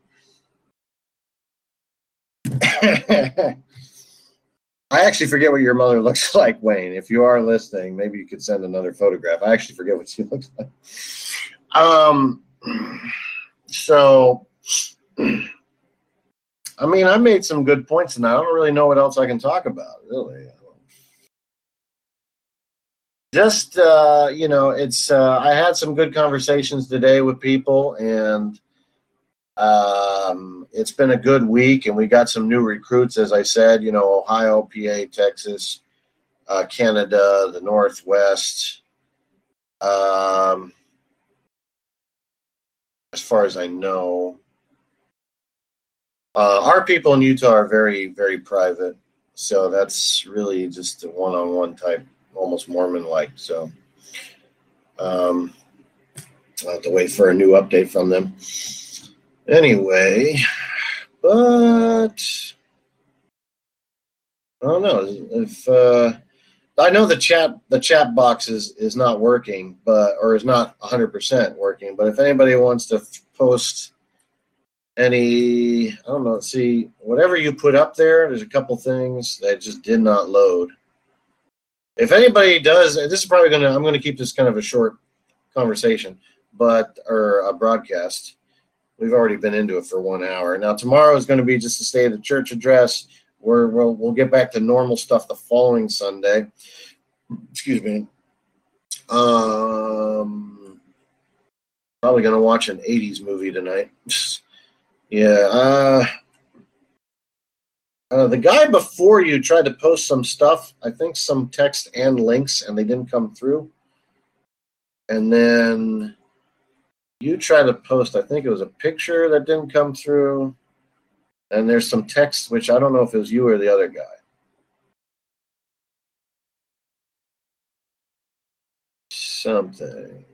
I actually forget what your mother looks like, Wayne. If you are listening, maybe you could send another photograph. I actually forget what she looks like. So, I mean, I made some good points, and I don't really know what else I can talk about, really. Just, it's, I had some good conversations today with people, and it's been a good week, and we got some new recruits, as I said, Ohio, PA, Texas, Canada, the Northwest. As far as I know, our people in Utah are very, very private, so that's really just a one-on-one type, almost Mormon-like. So I'll have to wait for a new update from them. Anyway, but I don't know if I know the chat box is not working, or is not 100% working. But if anybody wants to post any, I don't know, see whatever you put up there's a couple things that just did not load. If anybody does, this is probably I'm gonna keep this kind of a short conversation, or a broadcast. We've already been into it for 1 hour. Now tomorrow is going to be just a State of the Church address. We'll get back to normal stuff the following Sunday. Excuse me. Probably going to watch an 80s movie tonight. Yeah. The guy before you tried to post some stuff, I think some text and links, and they didn't come through. And then you tried to post, I think it was a picture that didn't come through. And there's some text, which I don't know if it was you or the other guy. Something.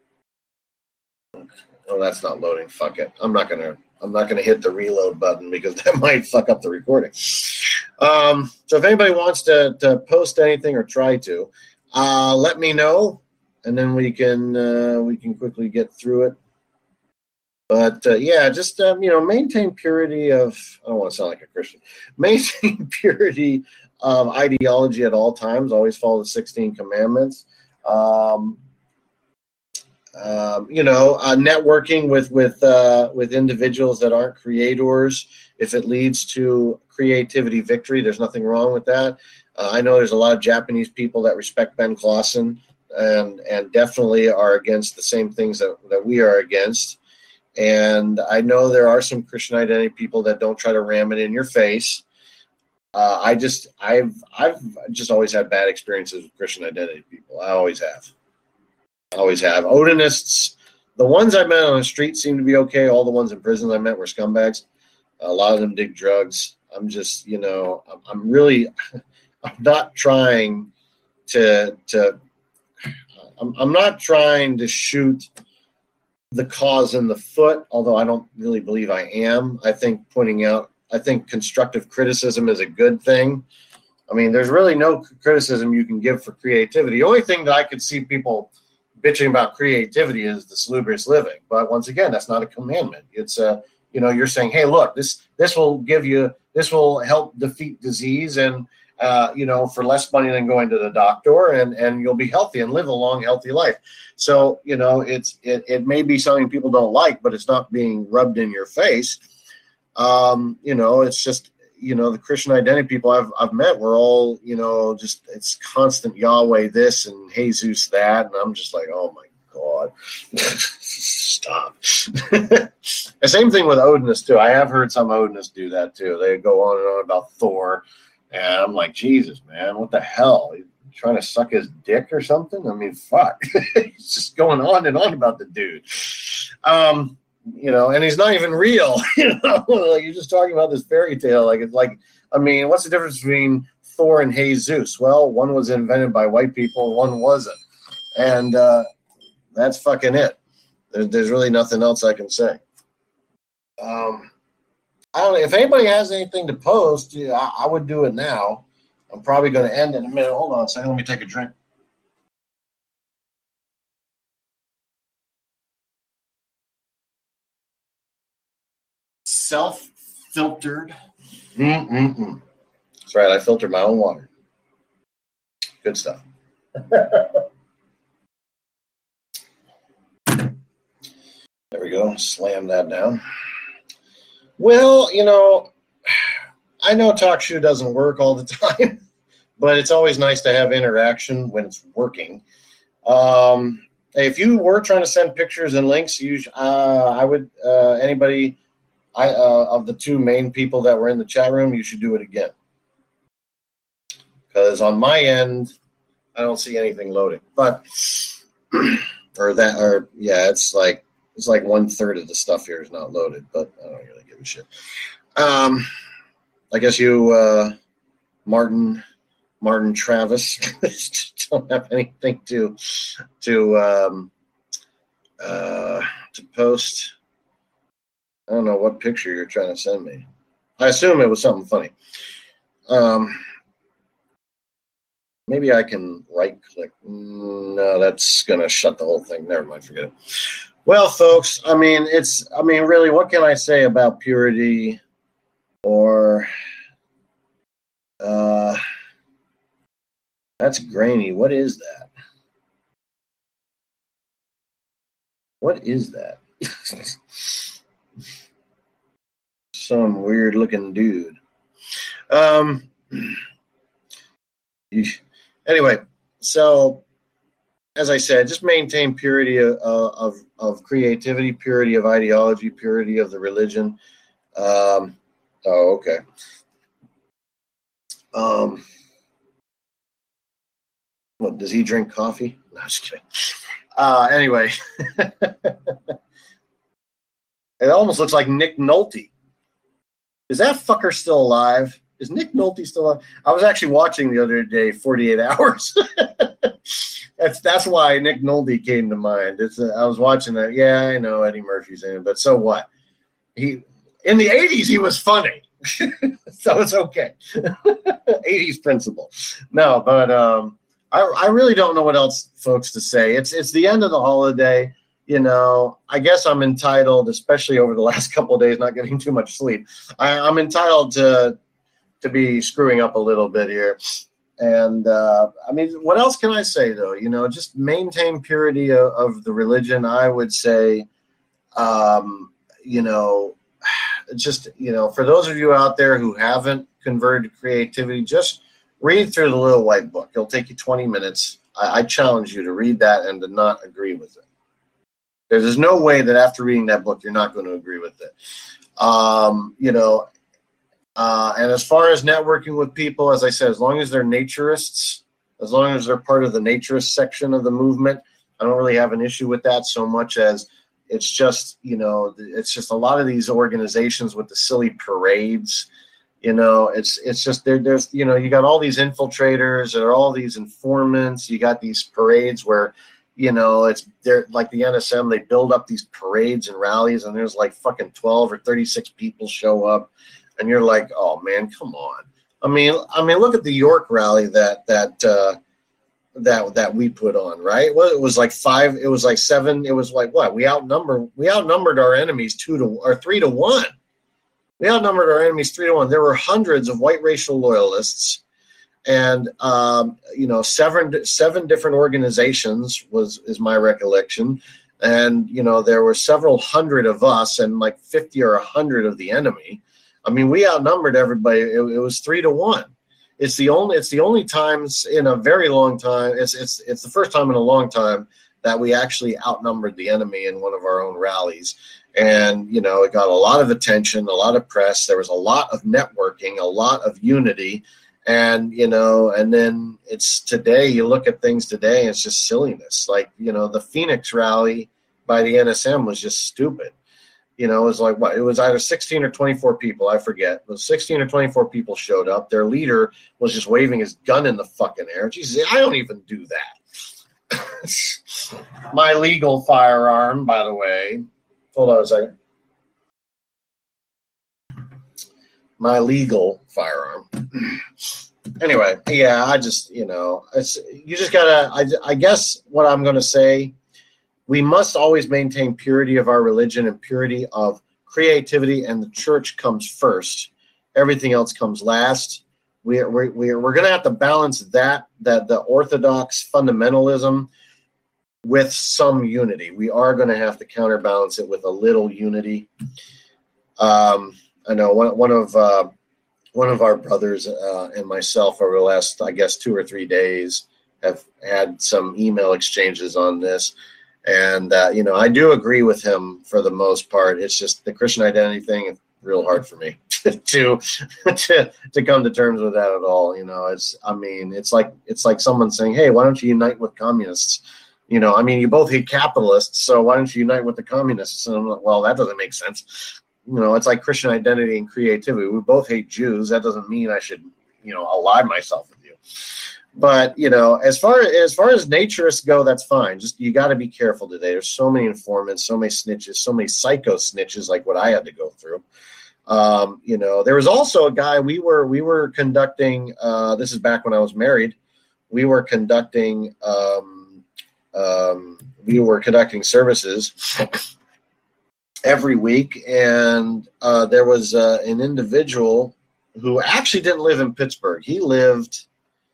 Oh, that's not loading. Fuck it. I'm not gonna hit the reload button because that might fuck up the recording. So if anybody wants to post anything or try to, let me know, and then we can quickly get through it. But yeah, just maintain purity of. I don't want to sound like a Christian. Maintain purity of ideology at all times. Always follow the 16 commandments. Networking with individuals that aren't creators. If it leads to creativity victory, there's nothing wrong with that. I know there's a lot of Japanese people that respect Ben Clausen and definitely are against the same things that we are against. And I know there are some Christian identity people that don't try to ram it in your face. I've just always had bad experiences with Christian identity people. I always have. Odinists, the ones I met on the street seem to be okay. All the ones in prison I met were scumbags. A lot of them dig drugs. I'm just, I'm not trying I'm not trying to shoot the cause in the foot, although I don't really believe I am. I think constructive criticism is a good thing. I mean, there's really no criticism you can give for creativity. The only thing that I could see people bitching about creativity is the salubrious living. But once again, that's not a commandment. It's you're saying, hey, look, this will help defeat disease and for less money than going to the doctor, and you'll be healthy and live a long, healthy life. So, it may be something people don't like, but it's not being rubbed in your face. It's just, the Christian identity people I've met were all, just it's constant Yahweh this and Jesus that. And I'm just like, oh my God, stop. The same thing with Odinists too. I have heard some Odinists do that too. They go on and on about Thor. And I'm like, Jesus, man, what the hell? You trying to suck his dick or something? I mean, fuck. He's just going on and on about the dude. And he's not even real. Like you're just talking about this fairy tale. What's the difference between Thor and Jesus? Well, one was invented by white people, and one wasn't. And that's fucking it. There's really nothing else I can say. I don't know if anybody has anything to post. I would do it now. I'm probably going to end in a minute. Hold on a second. Let me take a drink. Self-filtered. That's right. I filter my own water. Good stuff. There we go. Slam that down. Well, I know TalkShoe doesn't work all the time, but it's always nice to have interaction when it's working. If you were trying to send pictures and links, I would anybody of the two main people that were in the chat room, you should do it again. Because on my end, I don't see anything loading. But it's like 1/3 of the stuff here is not loaded, but I don't really give a shit. I guess you, Martin Travis, don't have anything to post. I don't know what picture you're trying to send me. I assume it was something funny. Maybe I can right click. No, that's gonna shut the whole thing. Never mind, forget it. Well, folks, really, what can I say about purity or that's grainy. What is that? What is that? Some weird looking dude. Anyway, so as I said, just maintain purity of creativity, purity of ideology, purity of the religion. Okay. What, does he drink coffee? No, I'm just kidding. Anyway, it almost looks like Nick Nolte. Is that fucker still alive? Is Nick Nolte still alive? I was actually watching the other day, 48 Hours. That's why Nick Nolte came to mind. I was watching that. Yeah, I know Eddie Murphy's in it, but so what? In the 80s, he was funny. So it's okay. 80s principle. No, but I really don't know what else, folks, to say. It's the end of the holiday. You know, I guess I'm entitled, especially over the last couple of days, not getting too much sleep. I'm entitled to be screwing up a little bit here. And I mean, what else can I say, though? You know, just maintain purity of the religion. I would say, you know, just, you know, for those of you out there who haven't converted to creativity, just read through the little white book. It'll take you 20 minutes. I challenge you to read that and to not agree with it. There's no way that after reading that book, you're not going to agree with it. You know, and as far as networking with people, as I said, as long as they're naturists, as long as they're part of the naturist section of the movement, I don't really have an issue with that so much as it's just, you know, it's just a lot of these organizations with the silly parades. You know, it's just there's, you know, you got all these infiltrators, there are all these informants, you got these parades where, you know, they're like the NSM, they build up these parades and rallies and there's like fucking 12 or 36 people show up and you're like, oh man, come on. I mean, look at the York rally that we put on, right? Well, it was like 5, it was like 7, it was like what? We outnumbered our enemies 3 to 1. We outnumbered our enemies 3 to 1. There were hundreds of white racial loyalists, and you know, seven different organizations is my recollection, and you know, there were several hundred of us and like 50 or 100 of the enemy. I mean, we outnumbered everybody. It was 3 to 1. It's the only times in a very long time. It's the first time in a long time that we actually outnumbered the enemy in one of our own rallies. And, you know, it got a lot of attention, a lot of press. There was a lot of networking, a lot of unity. And, you know, and then it's today, you look at things today, it's just silliness. Like, you know, the Phoenix rally by the NSM was just stupid. You know, it was like, what? It was either 16 or 24 people. I forget. It was 16 or 24 people showed up. Their leader was just waving his gun in the fucking air. Jesus, I don't even do that. My legal firearm, by the way. Hold on a second. My legal firearm. Anyway, yeah, I just, you know, you just gotta, I guess what I'm going to say, we must always maintain purity of our religion and purity of creativity, and the church comes first. Everything else comes last. We're going to have to balance that the orthodox fundamentalism with some unity. We are going to have to counterbalance it with a little unity. I know one of our brothers and myself over the last, I guess, 2 or 3 days have had some email exchanges on this. And, you know, I do agree with him for the most part. It's just the Christian identity thing is real hard for me to come to terms with that at all. You know, it's like someone saying, hey, why don't you unite with communists? You know, I mean, you both hate capitalists, so why don't you unite with the communists? And I'm like, well, that doesn't make sense. You know, it's like Christian identity and creativity. We both hate Jews. That doesn't mean I should, you know, ally myself with you. But, you know, as far as naturists go, that's fine. Just, you got to be careful today. There's so many informants, so many snitches, so many psycho snitches, like what I had to go through. You know, there was also a guy we were conducting. This is back when I was married. We were conducting services every week, and there was an individual who actually didn't live in Pittsburgh. He lived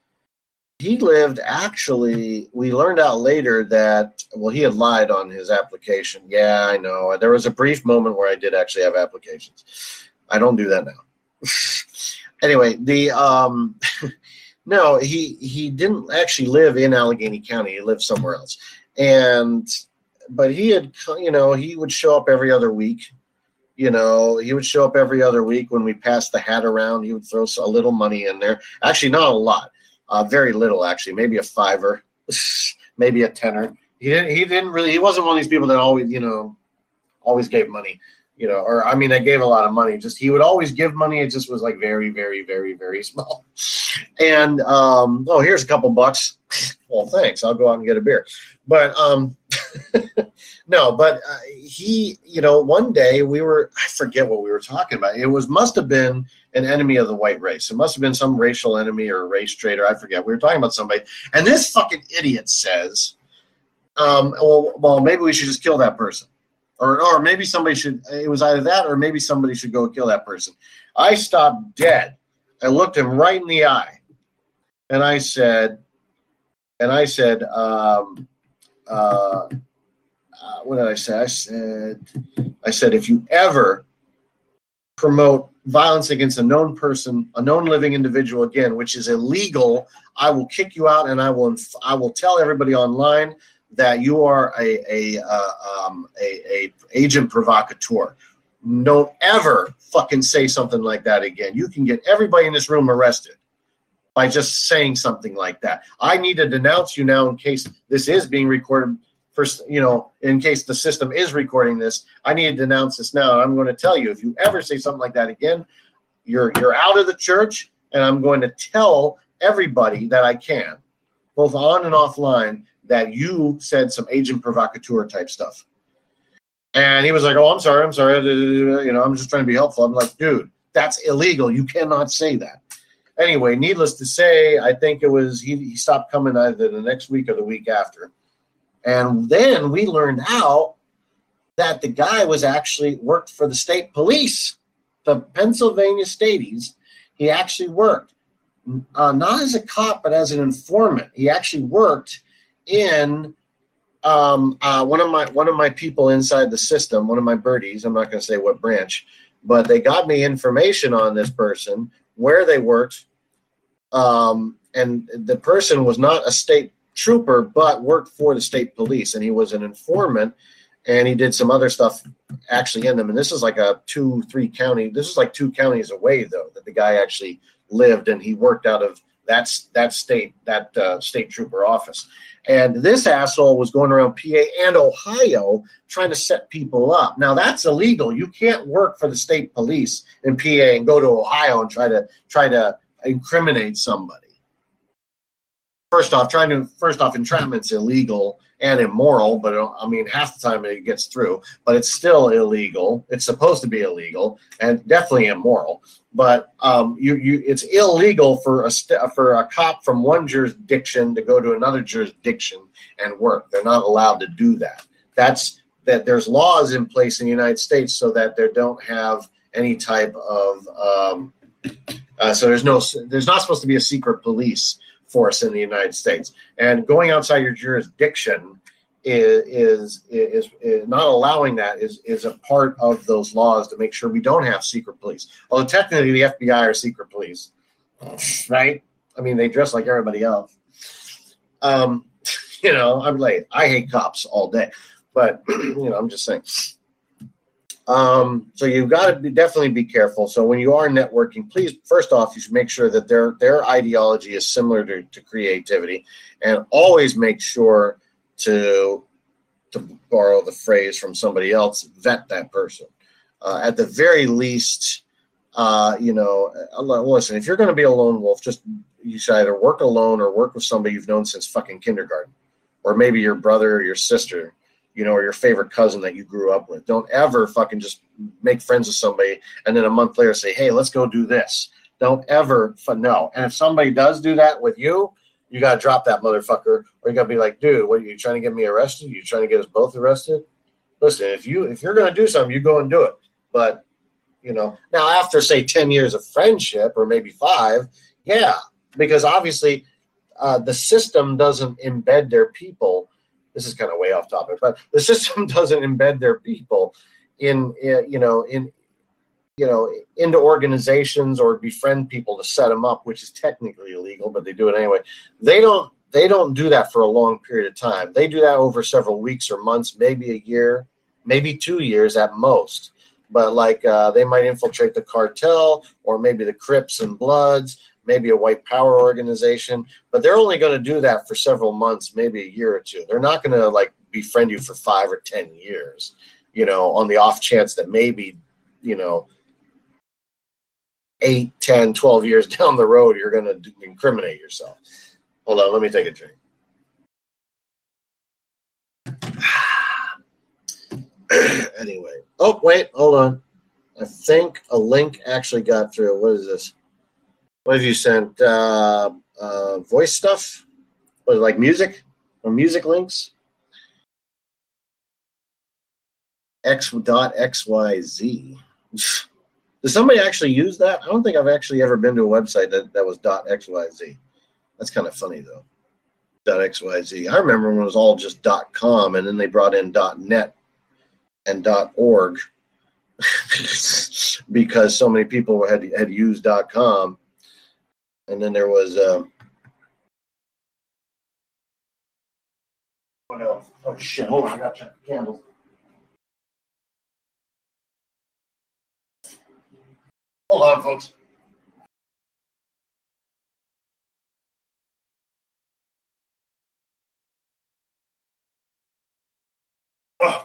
actually, we learned out later that, well, he had lied on his application. Yeah, I know. There was a brief moment where I did actually have applications. I don't do that now. Anyway, no, he didn't actually live in Allegheny County. He lived somewhere else. But he had, you know, he would show up every other week. You know, he would show up every other week when we passed the hat around. He would throw a little money in there. Actually, not a lot. Very little, actually. Maybe a $5, maybe a $10. He wasn't one of these people that always gave money, or I mean, I gave a lot of money. Just he would always give money. It just was like very, very, very, very small. And here's a couple bucks. Well, thanks. I'll go out and get a beer. But no, but he, one day I forget what we were talking about. Must have been an enemy of the white race. It must have been some racial enemy or race traitor. I forget. We were talking about somebody, and this fucking idiot says, well, maybe we should just kill that person. Or maybe somebody should, it was either that or maybe somebody should go kill that person. I stopped dead. I looked him right in the eye. And I said, what did I say? I said, if you ever promote violence against a known person, a known living individual again, which is illegal, I will kick you out, and I will tell everybody online that you are a agent provocateur. Don't ever fucking say something like that again. You can get everybody in this room arrested by just saying something like that. I need to denounce you now in case this is being recorded. First, in case the system is recording this, I need to denounce this now. And I'm going to tell you, if you ever say something like that again, you're out of the church, and I'm going to tell everybody that I can, both on and offline, that you said some agent provocateur type stuff. And he was like, oh, I'm sorry. I'm just trying to be helpful. I'm like, dude, that's illegal. You cannot say that. Anyway, needless to say, I think it was, he stopped coming either the next week or the week after. And then we learned out that the guy was actually worked for the state police, the Pennsylvania Staties. He actually worked, not as a cop, but as an informant. He actually worked in one of my people inside the system, one of my birdies. I'm not going to say what branch, but they got me information on this person, where they worked, and the person was not a state trooper, but worked for the state police, and he was an informant, and he did some other stuff actually in them. And this is like a 2-3 county. This is like 2 counties away though, that the guy actually lived, and he worked out of that state trooper office. And this asshole was going around PA and Ohio trying to set people up. Now that's illegal. You can't work for the state police in PA and go to Ohio and try to incriminate somebody. First off, entrapment's illegal and immoral, but I mean, half the time it gets through, but it's still illegal. It's supposed to be illegal and definitely immoral. But it's illegal for a cop from one jurisdiction to go to another jurisdiction and work. They're not allowed to do that. That there's laws in place in the United States so that they don't have any type of so there's not supposed to be a secret police force in the United States, and going outside your jurisdiction is not allowing that is a part of those laws to make sure we don't have secret police. Although technically the FBI are secret police, right? I mean, they dress like everybody else. I'm like, I hate cops all day, but I'm just saying. So you've got to definitely be careful. So when you are networking, please, first off, you should make sure that their ideology is similar to creativity, and always make sure to borrow the phrase from somebody else, vet that person. At the very least, listen, if you're going to be a lone wolf, you should either work alone or work with somebody you've known since fucking kindergarten, or maybe your brother or your sister, or your favorite cousin that you grew up with. Don't ever fucking just make friends with somebody and then a month later say, hey, let's go do this. Don't ever, no. And if somebody does do that with you, you got to drop that motherfucker, or you got to be like, dude, what are you trying to get me arrested? You trying to get us both arrested? Listen, if you're going to do something, you go and do it. But, now after, say, 10 years of friendship, or maybe 5, yeah, because obviously the system doesn't embed their people. This is kind of way off topic, but the system doesn't embed their people into organizations or befriend people to set them up, which is technically illegal, but they do it anyway. They don't do that for a long period of time. They do that over several weeks or months, maybe a year, maybe 2 years at most. but like they might infiltrate the cartel or maybe the Crips and Bloods, maybe a white power organization, but they're only going to do that for several months, maybe a year or two. They're not going to like befriend you for 5 or 10 years, on the off chance that maybe, 8, 10, 12 years down the road, you're going to incriminate yourself. Hold on, let me take a drink. Anyway. Oh, wait, hold on. I think a link actually got through. What is this? What have you sent? Voice stuff? Was it like music? Or music links? X.xyz. Does somebody actually use that? I don't think I've actually ever been to a website that was .xyz. That's kind of funny, though. .xyz. I remember when it was all just .com, and then they brought in .net and .org because so many people had used .com. And then there was what else? Oh shit! Hold on, I got to check the candles. Hold on, folks. Oh.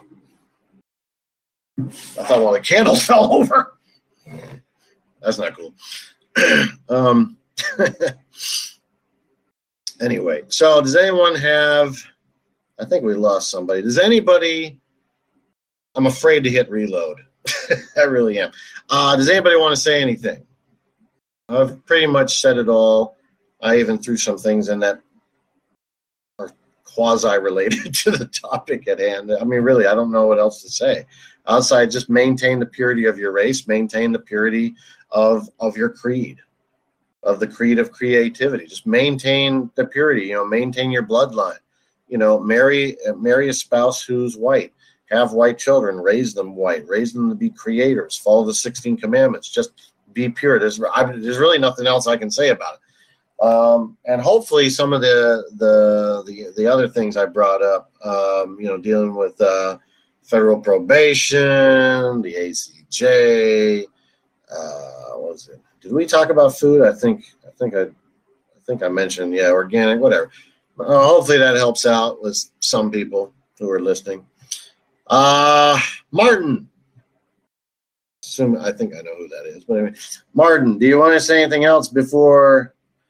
I thought one of the candles fell over. That's not cool. Anyway, so does anyone have, I think we lost somebody. Does anybody, I'm afraid to hit reload. I really am. Does anybody want to say anything? I've pretty much said it all. I even threw some things in that are quasi-related to the topic at hand. I mean, really, I don't know what else to say. Outside, just maintain the purity of your race, maintain the purity of your creed, of the creed of creativity. Just maintain the purity, maintain your bloodline. Marry a spouse who's white. Have white children, raise them white, raise them to be creators, follow the 16 commandments, just be pure. There's really nothing else I can say about it. And hopefully some of the other things I brought up, dealing with federal probation, the ACJ, what was it? Did we talk about food? I think I mentioned, organic, whatever. Hopefully that helps out with some people who are listening. Martin. I think I know who that is, but anyway, Martin, do you want to say anything else before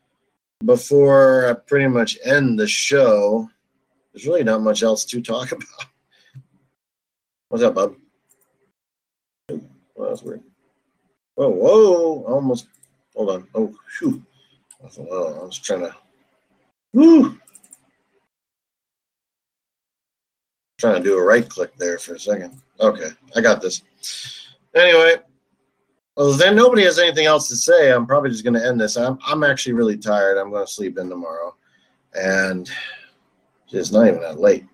I pretty much end the show? There's really not much else to talk about. What's up, bub? Well, that's weird. Whoa, almost. Hold on. Oh, shoot. I was trying to. Woo. Trying to do a right click there for a second. Okay, I got this. Anyway, well, then nobody has anything else to say. I'm probably just going to end this. I'm actually really tired. I'm going to sleep in tomorrow, and it's not even that late.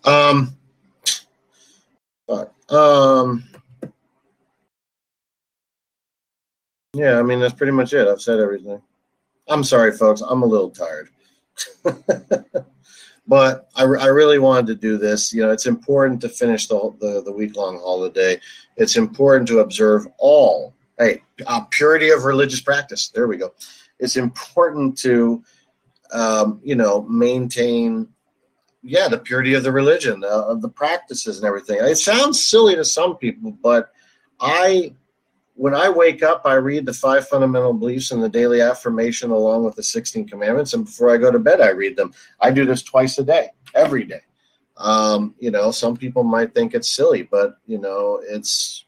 Yeah, I mean that's pretty much it. I've said everything. I'm sorry, folks. I'm a little tired. But I really wanted to do this. It's important to finish the week-long holiday. It's important to observe all, purity of religious practice. There we go. It's important to, maintain, the purity of the religion, of the practices and everything. It sounds silly to some people, but when I wake up, I read the 5 fundamental beliefs and the daily affirmation along with the 16 commandments. And before I go to bed, I read them. I do this twice a day, every day. Some people might think it's silly, but it's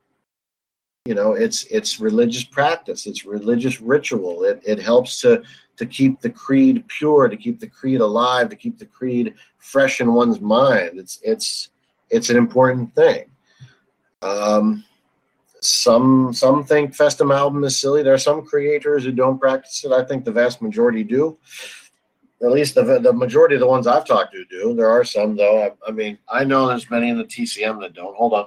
religious practice. It's religious ritual. It helps to keep the creed pure, to keep the creed alive, to keep the creed fresh in one's mind. It's an important thing. Some think Festum album is silly. There are some creators who don't practice it. I think the vast majority do. At least the majority of the ones I've talked to do. There are some, though. I mean, I know there's many in the TCM that don't. Hold on.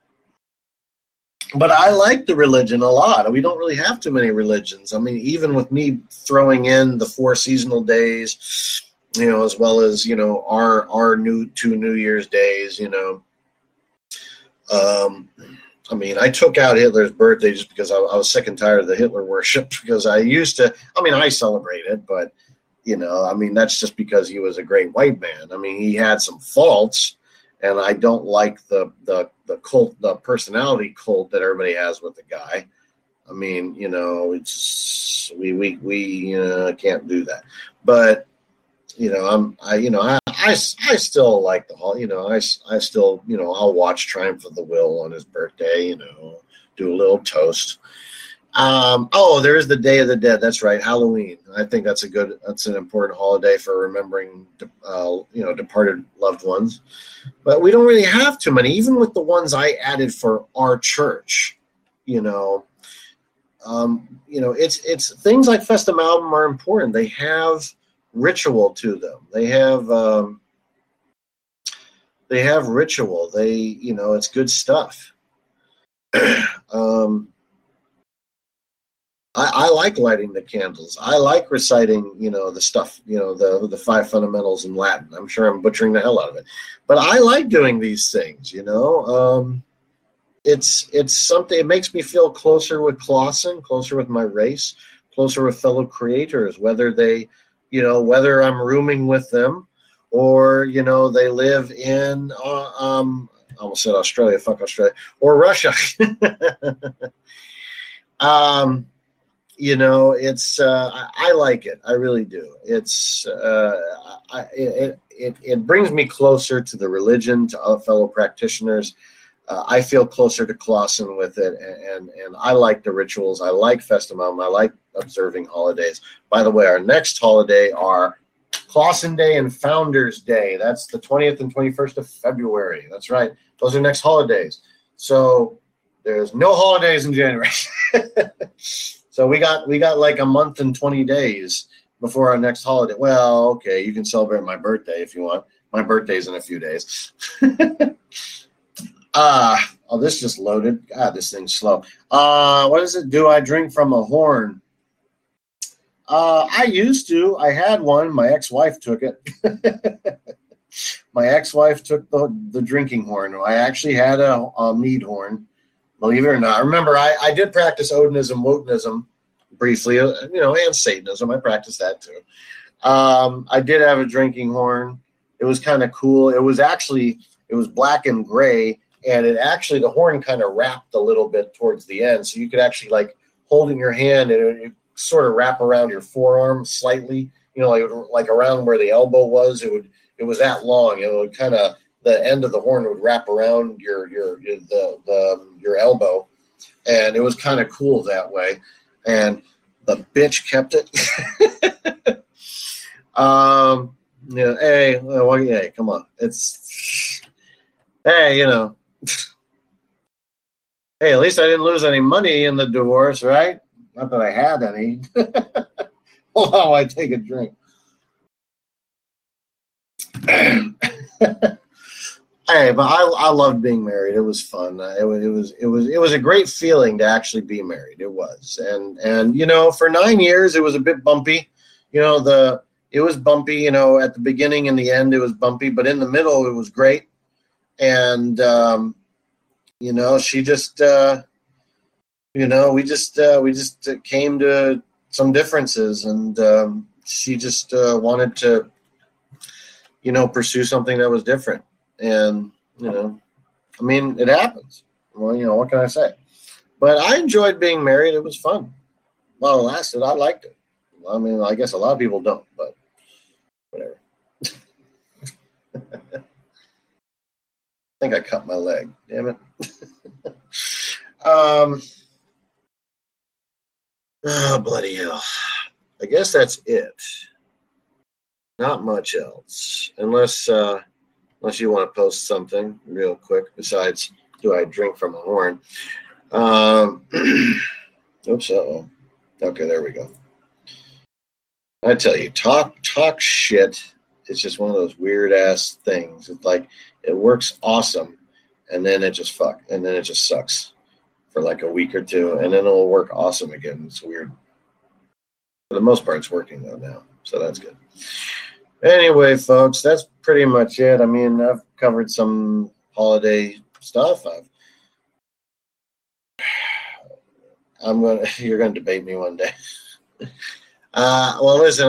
But I like the religion a lot. We don't really have too many religions. I mean, even with me throwing in the 4 seasonal days, as well as, our 2 New Year's days, I mean, I took out Hitler's birthday just because I was sick and tired of the Hitler worship. Because I used to, I mean, I celebrate it, but I mean, that's just because he was a great white man. I mean, he had some faults, and I don't like the cult, the personality cult that everybody has with the guy. I mean, it's we can't do that. But I still like the hall. I still I'll watch Triumph of the Will on his birthday. Do a little toast. There is the Day of the Dead. That's right, Halloween. I think that's an important holiday for remembering departed loved ones. But we don't really have too many, even with the ones I added for our church. It's things like Festum Album are important. They have ritual to them. They have ritual. It's good stuff. I like lighting the candles. I like reciting, the stuff, the five fundamentals in Latin. I'm sure I'm butchering the hell out of it, but I like doing these things. It's something. It makes me feel closer with Clausen, closer with my race, closer with fellow creators. Whether whether I'm rooming with them, or they live in, I almost said Australia, fuck Australia, or Russia. It's I like it. I really do. It's it brings me closer to the religion, to other fellow practitioners. I feel closer to Clausen with it, and I like the rituals. I like Festum. I like observing holidays. By the way, our next holiday are Clausen Day and Founders Day. That's the 20th and 21st of February. That's right. Those are next holidays. So there's no holidays in January. So we got like a month and 20 days before our next holiday. Well, okay, you can celebrate my birthday if you want. My birthday's in a few days. This just loaded. God, this thing's slow. What does it do? I drink from a horn. I used to. I had one. My ex-wife took it. My ex-wife took the drinking horn. I actually had a mead horn. Believe it or not. Remember, I did practice Odinism, Wotanism briefly, and Satanism. I practiced that too. I did have a drinking horn. It was kind of cool. It was black and gray, and the horn kind of wrapped a little bit towards the end. So you could actually, like, hold in your hand, and it sort of wrap around your forearm slightly, like around where the elbow was. It was that long. It would kind of, the end of the horn would wrap around your elbow, and it was kind of cool that way. And the bitch kept it. Hey, come on. Hey, hey, at least I didn't lose any money in the divorce, right? Not that I had any. Hold on, I take a drink. Hey, but I loved being married. It was fun. It was a great feeling to actually be married. It was, and for 9 years it was a bit bumpy. It was bumpy. At the beginning and the end it was bumpy, but in the middle it was great. And she just we just came to some differences, and she just wanted to pursue something that was different. And, I mean, it happens. Well, what can I say? But I enjoyed being married. It was fun. While it lasted, I liked it. I mean, I guess a lot of people don't, but whatever. I think I cut my leg. Damn it. Oh, bloody hell. I guess that's it. Not much else. Unless you want to post something real quick besides, do I drink from a horn? Oops, uh-oh. Okay, there we go. I tell you, talk shit is just one of those weird-ass things. It's like, it works awesome, and then it just sucks for like a week or two, and then it'll work awesome again. It's weird. For the most part, it's working, though, now, so that's good. Anyway, folks, that's pretty much it. I mean, I've covered some holiday stuff. I've You're gonna debate me one day. Well, listen,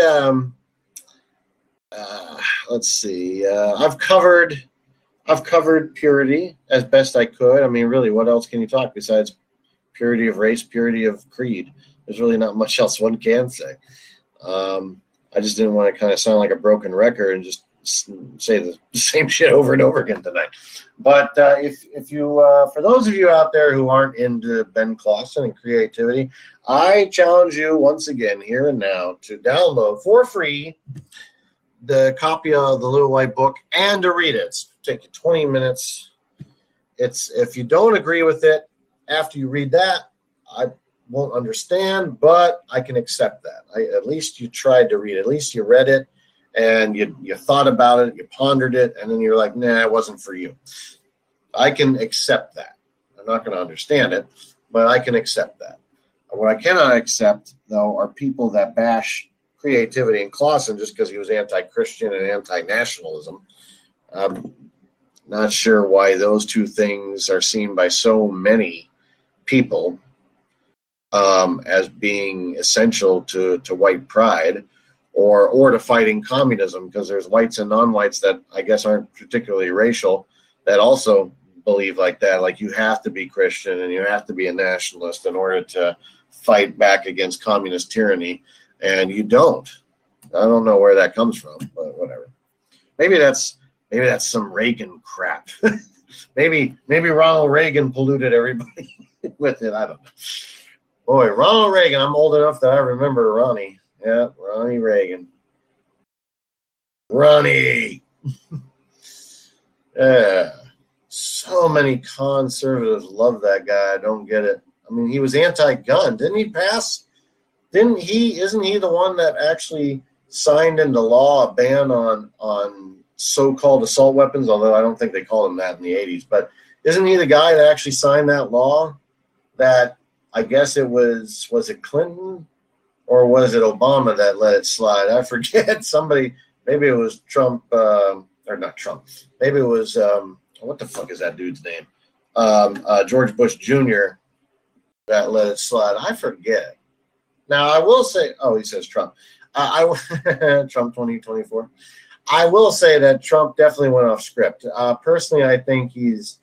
let's see. I've covered purity as best I could. I mean, really, what else can you talk besides purity of race, purity of creed? There's really not much else one can say. I just didn't want to kind of sound like a broken record and just say the same shit over and over again tonight. But if you, for those of you out there who aren't into Ben Clausen and creativity, I challenge you once again here and now to download for free the copy of the Little White Book and to read it. It's take you 20 minutes. If you don't agree with it after you read that, I won't understand, but I can accept that. At least you tried to read it. At least you read it and you thought about it, you pondered it, and then you're like, nah, it wasn't for you. I can accept that. I'm not going to understand it, but I can accept that. What I cannot accept, though, are people that bash creativity and Clausen just because he was anti-Christian and anti-nationalism. I'm not sure why those two things are seen by so many people as being essential to white pride or to fighting communism, because there's whites and non-whites that I guess aren't particularly racial that also believe like that. Like, you have to be Christian and you have to be a nationalist in order to fight back against communist tyranny, and you don't. I don't know where that comes from, but whatever. Maybe that's some Reagan crap. maybe Ronald Reagan polluted everybody with it. I don't know. Boy, Ronald Reagan. I'm old enough that I remember Ronnie. Yeah, Ronnie Reagan. Ronnie. Yeah. So many conservatives love that guy. I don't get it. I mean, he was anti-gun. Didn't he pass? Isn't he the one that actually signed into law a ban on so-called assault weapons? Although I don't think they called them that in the 80s. But isn't he the guy that actually signed that law? That, I guess it was it Clinton or was it Obama that let it slide? I forget. Somebody, maybe it was Trump, or not Trump. Maybe it was, what the fuck is that dude's name? George Bush Jr. that let it slide. I forget. Now, I will say, he says Trump. Trump 2024. I will say that Trump definitely went off script. Personally, I think he was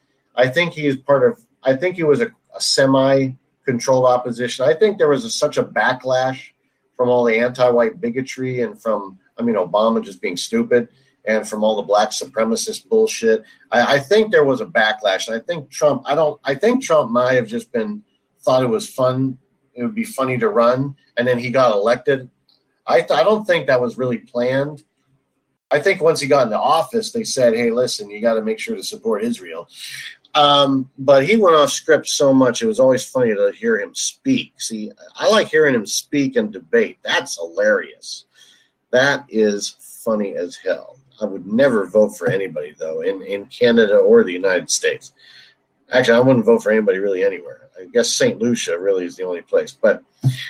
a semi-controlled opposition. I think there was such a backlash from all the anti-white bigotry and from, Obama just being stupid and from all the black supremacist bullshit. I think there was a backlash. I think Trump might have just thought it was fun. It would be funny to run, and then he got elected. I don't think that was really planned. I think once he got into office, they said, hey, listen, you got to make sure to support Israel. But he went off script so much, it was always funny to hear him speak. See, I like hearing him speak and debate. That's hilarious. That is funny as hell. I would never vote for anybody, though, in Canada or the United States. Actually, I wouldn't vote for anybody really anywhere. I guess St. Lucia really is the only place. But,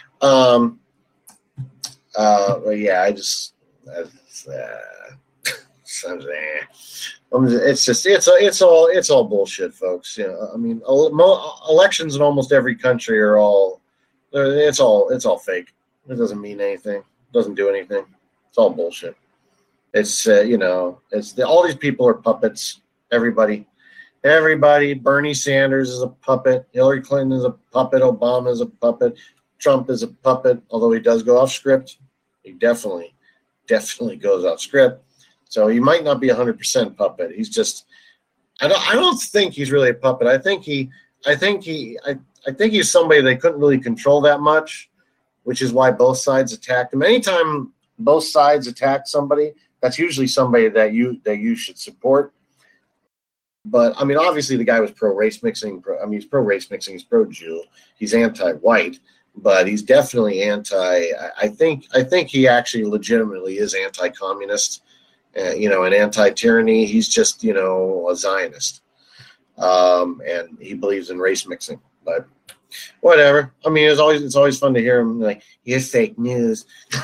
yeah, it's all bullshit, folks. Elections in almost every country are all fake. It doesn't mean anything. It doesn't do anything. It's all bullshit. It's all these people are puppets. Everybody. Bernie Sanders is a puppet. Hillary Clinton is a puppet. Obama is a puppet. Trump is a puppet. Although he does go off script, he definitely goes off script. So he might not be 100% puppet. He's just. I don't think he's really a puppet. I think he's somebody they couldn't really control that much, which is why both sides attacked him. Anytime both sides attack somebody, that's usually somebody that you should support. But obviously the guy was pro-race mixing. He's pro-race mixing. He's pro-Jew. He's anti-white, but he's definitely anti. I think he actually legitimately is anti-communist, and anti-tyranny. He's just a Zionist, and he believes in race mixing. But whatever. It's always fun to hear him like, "You're fake news."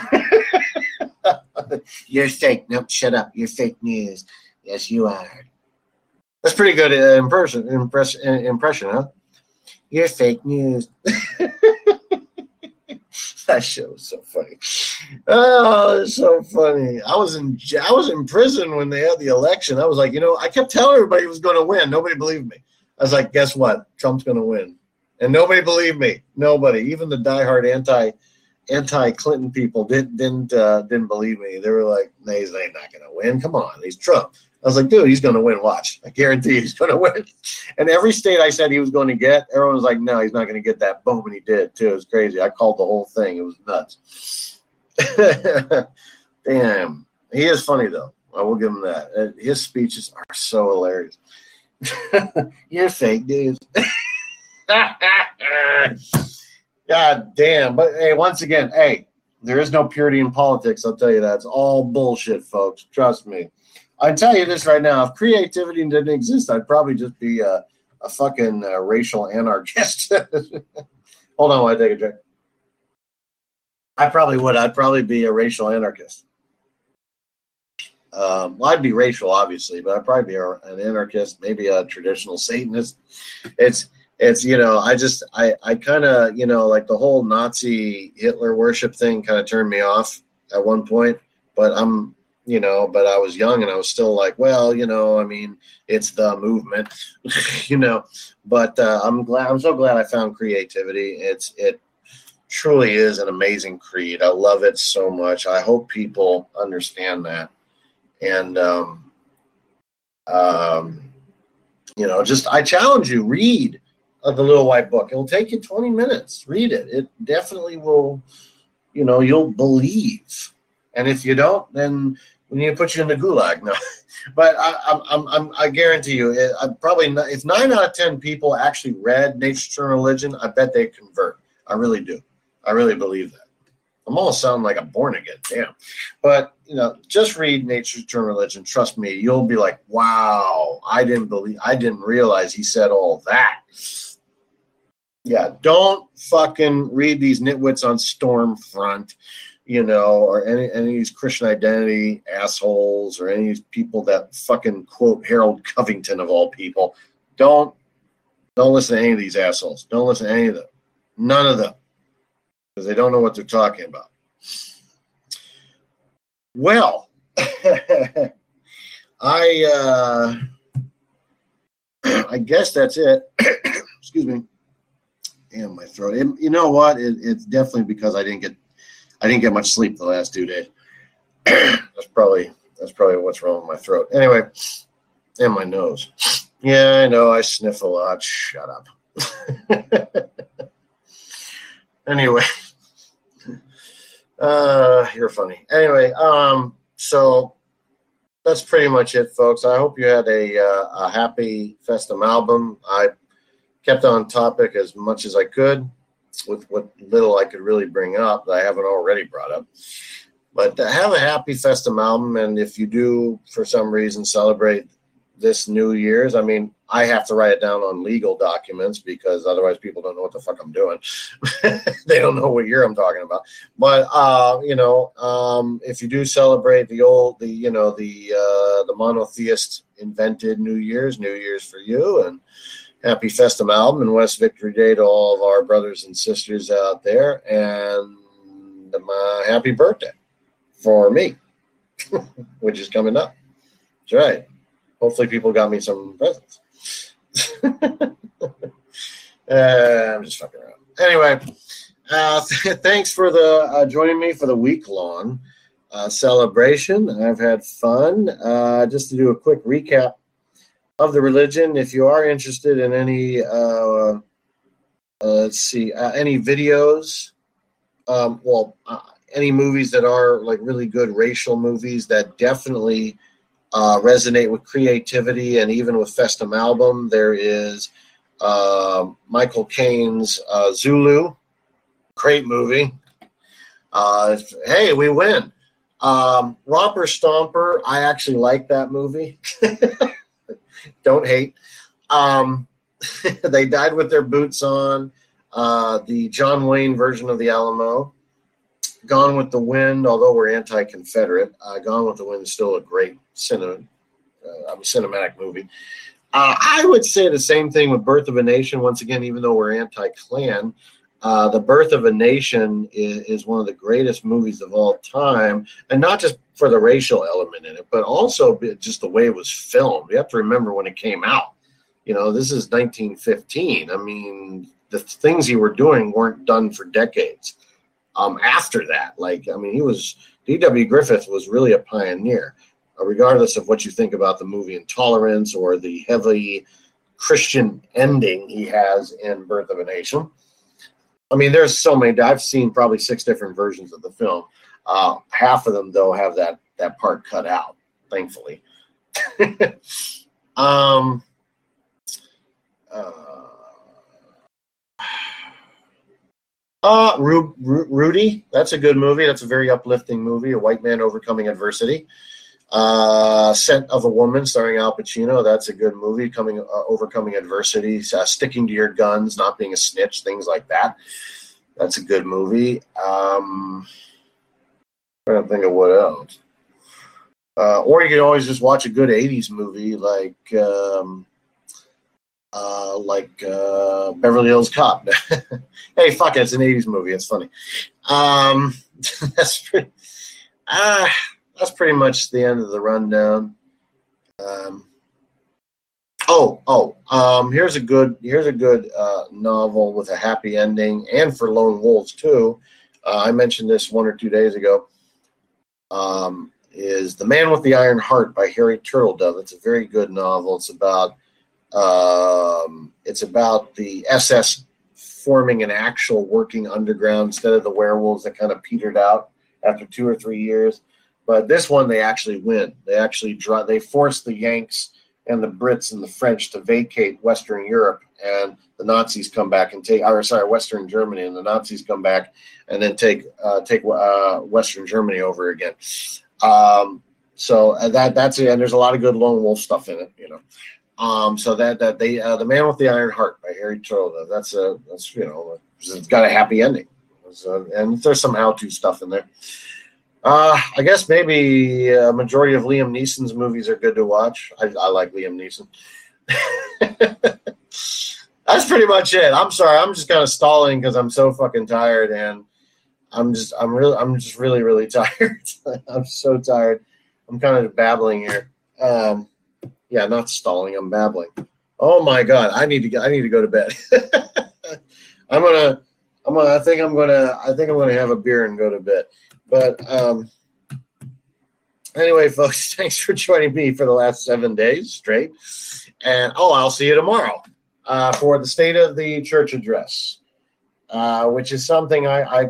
You're fake. Nope, shut up. You're fake news. Yes, you are. That's pretty good impression, huh? You're fake news. That show was so funny. Oh, it's so funny. I was in prison when they had the election. I was like, I kept telling everybody he was going to win. Nobody believed me. I was like, guess what? Trump's going to win, and nobody believed me. Nobody, even the diehard anti-Clinton people didn't believe me. They were like, "No, he's not going to win. Come on, he's Trump." I was like, "Dude, he's going to win. Watch. I guarantee he's going to win." And every state I said he was going to get, everyone was like, "No, he's not going to get that." Boom, and he did too. It was crazy. I called the whole thing. It was nuts. Damn, he is funny though. I will give him that. His speeches are so hilarious. You're fake news. God damn. But hey, once again, there is no purity in politics. I'll tell you that. It's all bullshit, folks. Trust me. I tell you this right now. If creativity didn't exist, I'd probably just be a fucking racial anarchist. Hold on while I take a drink. I probably would. I'd probably be a racial anarchist. Well, I'd be racial, obviously, but I'd probably be an anarchist, maybe a traditional Satanist. It's I kind of, like the whole Nazi Hitler worship thing kind of turned me off at one point, but but I was young and I was still like, well, I mean, it's the movement, but I'm so glad I found creativity. It truly is an amazing creed. I love it so much. I hope people understand that. And, just, I challenge you, read The Little White Book. It'll take you 20 minutes. Read it. It definitely will, you'll believe. And if you don't, then we need to put you in the gulag. No, but I guarantee you, if 9 out of 10 people actually read Nature's True Religion, I bet they convert. I really do. I really believe that. I'm almost sounding like I'm born again. Damn. But, just read Nature's True Religion. Trust me, you'll be like, wow, I didn't realize he said all that. Yeah, don't fucking read these nitwits on Stormfront, or any of these Christian identity assholes or any of these people that fucking quote Harold Covington of all people. Don't listen to any of these assholes. Don't listen to any of them. None of them. Because they don't know what they're talking about. Well, I guess that's it. Excuse me. Damn, my throat. You know what? It's definitely because I didn't get much sleep the last 2 days. That's probably what's wrong with my throat. Anyway, and my nose. Yeah, I know I sniff a lot. Shut up. Anyway, you're funny. Anyway, so that's pretty much it, folks. I hope you had a happy Festum album. I kept on topic as much as I could with what little I could really bring up that I haven't already brought up. But have a happy Festum album, and if you do, for some reason, celebrate this New Year's, I mean, I have to write it down on legal documents because otherwise people don't know what the fuck I'm doing. They don't know what year I'm talking about. But if you do celebrate the monotheist invented New Year's for you, and happy Festum album and West Victory Day to all of our brothers and sisters out there, and happy birthday for me, which is coming up. That's right. Hopefully people got me some presents. I'm just fucking around. Anyway, thanks for joining me for the week-long celebration. I've had fun. Just to do a quick recap of the religion, if you are interested in any, any videos, any movies that are like really good racial movies that definitely resonate with creativity and even with Festum album, there is Michael Caine's Zulu, great movie. Hey, we win. Romper Stomper, I actually like that movie. Don't hate. They died with their boots on. The John Wayne version of the Alamo. Gone with the Wind, although we're anti-Confederate, Gone with the Wind is still a great cinematic movie. I would say the same thing with Birth of a Nation. Once again, even though we're anti-Klan, The Birth of a Nation is one of the greatest movies of all time, and not just for the racial element in it, but also just the way it was filmed. You have to remember when it came out. This is 1915. I mean, the things you were doing weren't done for decades. After that, D.W. Griffith was really a pioneer, regardless of what you think about the movie Intolerance or the heavily Christian ending he has in Birth of a Nation. I mean, there's so many. I've seen probably 6 different versions of the film. Half of them, though, have that part cut out, thankfully. Rudy, that's a good movie. That's a very uplifting movie. A white man overcoming adversity. Scent of a Woman, starring Al Pacino. That's a good movie. Overcoming adversity, sticking to your guns, not being a snitch, things like that. That's a good movie. Trying to think of what else. Or you could always just watch a good '80s movie like Beverly Hills Cop. Hey, fuck it, it's an '80s movie. It's funny. That's pretty much the end of the rundown. Here's a good novel with a happy ending, and for lone wolves too. I mentioned this 1 or 2 days ago. Is The Man with the Iron Heart by Harry Turtledove. It's a very good novel. It's about the SS forming an actual working underground instead of the werewolves that kind of petered out after 2 or 3 years. But this one, they actually win. They force the Yanks and the Brits and the French to vacate Western Europe, and the Nazis come back and Western Germany, and the Nazis come back and then take Western Germany over again. So that's it. And there's a lot of good lone wolf stuff in it, So The Man with the Iron Heart by Harry Turtledove. It's got a happy ending, and there's some how-to stuff in there. I guess maybe a majority of Liam Neeson's movies are good to watch. I like Liam Neeson. That's pretty much it. I'm sorry. I'm just kind of stalling because I'm so fucking tired, and I'm just really, really tired. I'm so tired. I'm kind of babbling here. Yeah, not stalling. I'm babbling. Oh my God. I need to go to bed. I think I'm gonna have a beer and go to bed. But anyway, folks, thanks for joining me for the last 7 days straight. And I'll see you tomorrow for the State of the Church address, which is something I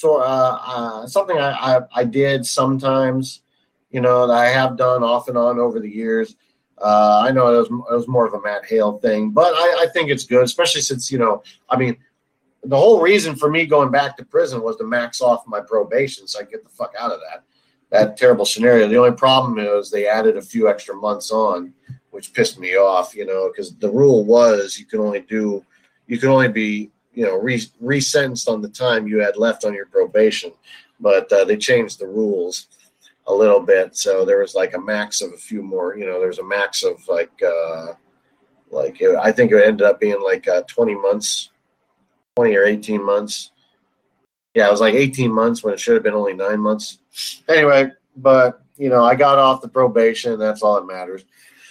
did sometimes, that I have done off and on over the years. I know it was more of a Matt Hale thing, but I think it's good, especially since, the whole reason for me going back to prison was to max off my probation so I get the fuck out of that terrible scenario. The only problem is they added a few extra months on, which pissed me off, because the rule was you can only be, resentenced on the time you had left on your probation. But they changed the rules a little bit. So there was like a max of a few more, there's a max of I think it ended up being like 20 months. 20 or 18 months. Yeah, it was like 18 months when it should have been only 9 months. Anyway, but, I got off the probation. That's all that matters.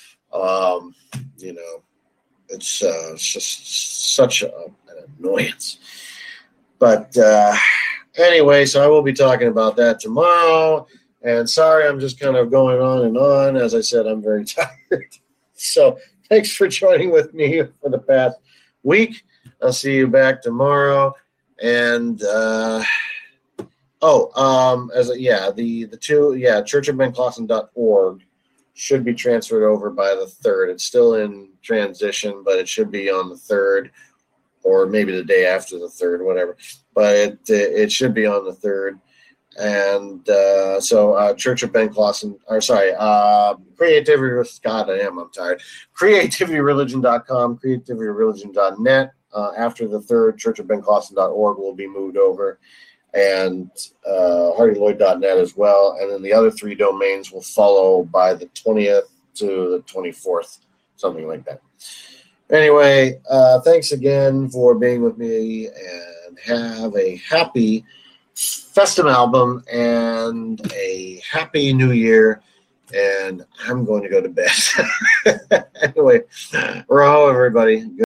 It's just such an annoyance. But anyway, so I will be talking about that tomorrow. And sorry, I'm just kind of going on and on. As I said, I'm very tired. So thanks for joining with me for the past week. I'll see you back tomorrow. And churchofbenclawson.org should be transferred over by the 3rd. It's still in transition, but it should be on the 3rd, or maybe the day after the 3rd, whatever. But it should be on the 3rd. And Church of Ben Clawson, Creativity. God, I'm tired. CreativityReligion.com, CreativityReligion.net. After the 3rd, churchofbenclawson.org will be moved over, and HardyLloyd.net as well. And then the other 3 domains will follow by the 20th to the 24th something like that. Anyway, thanks again for being with me, and have a happy festive album and a happy new year. And I'm going to go to bed. Anyway, Raho, everybody.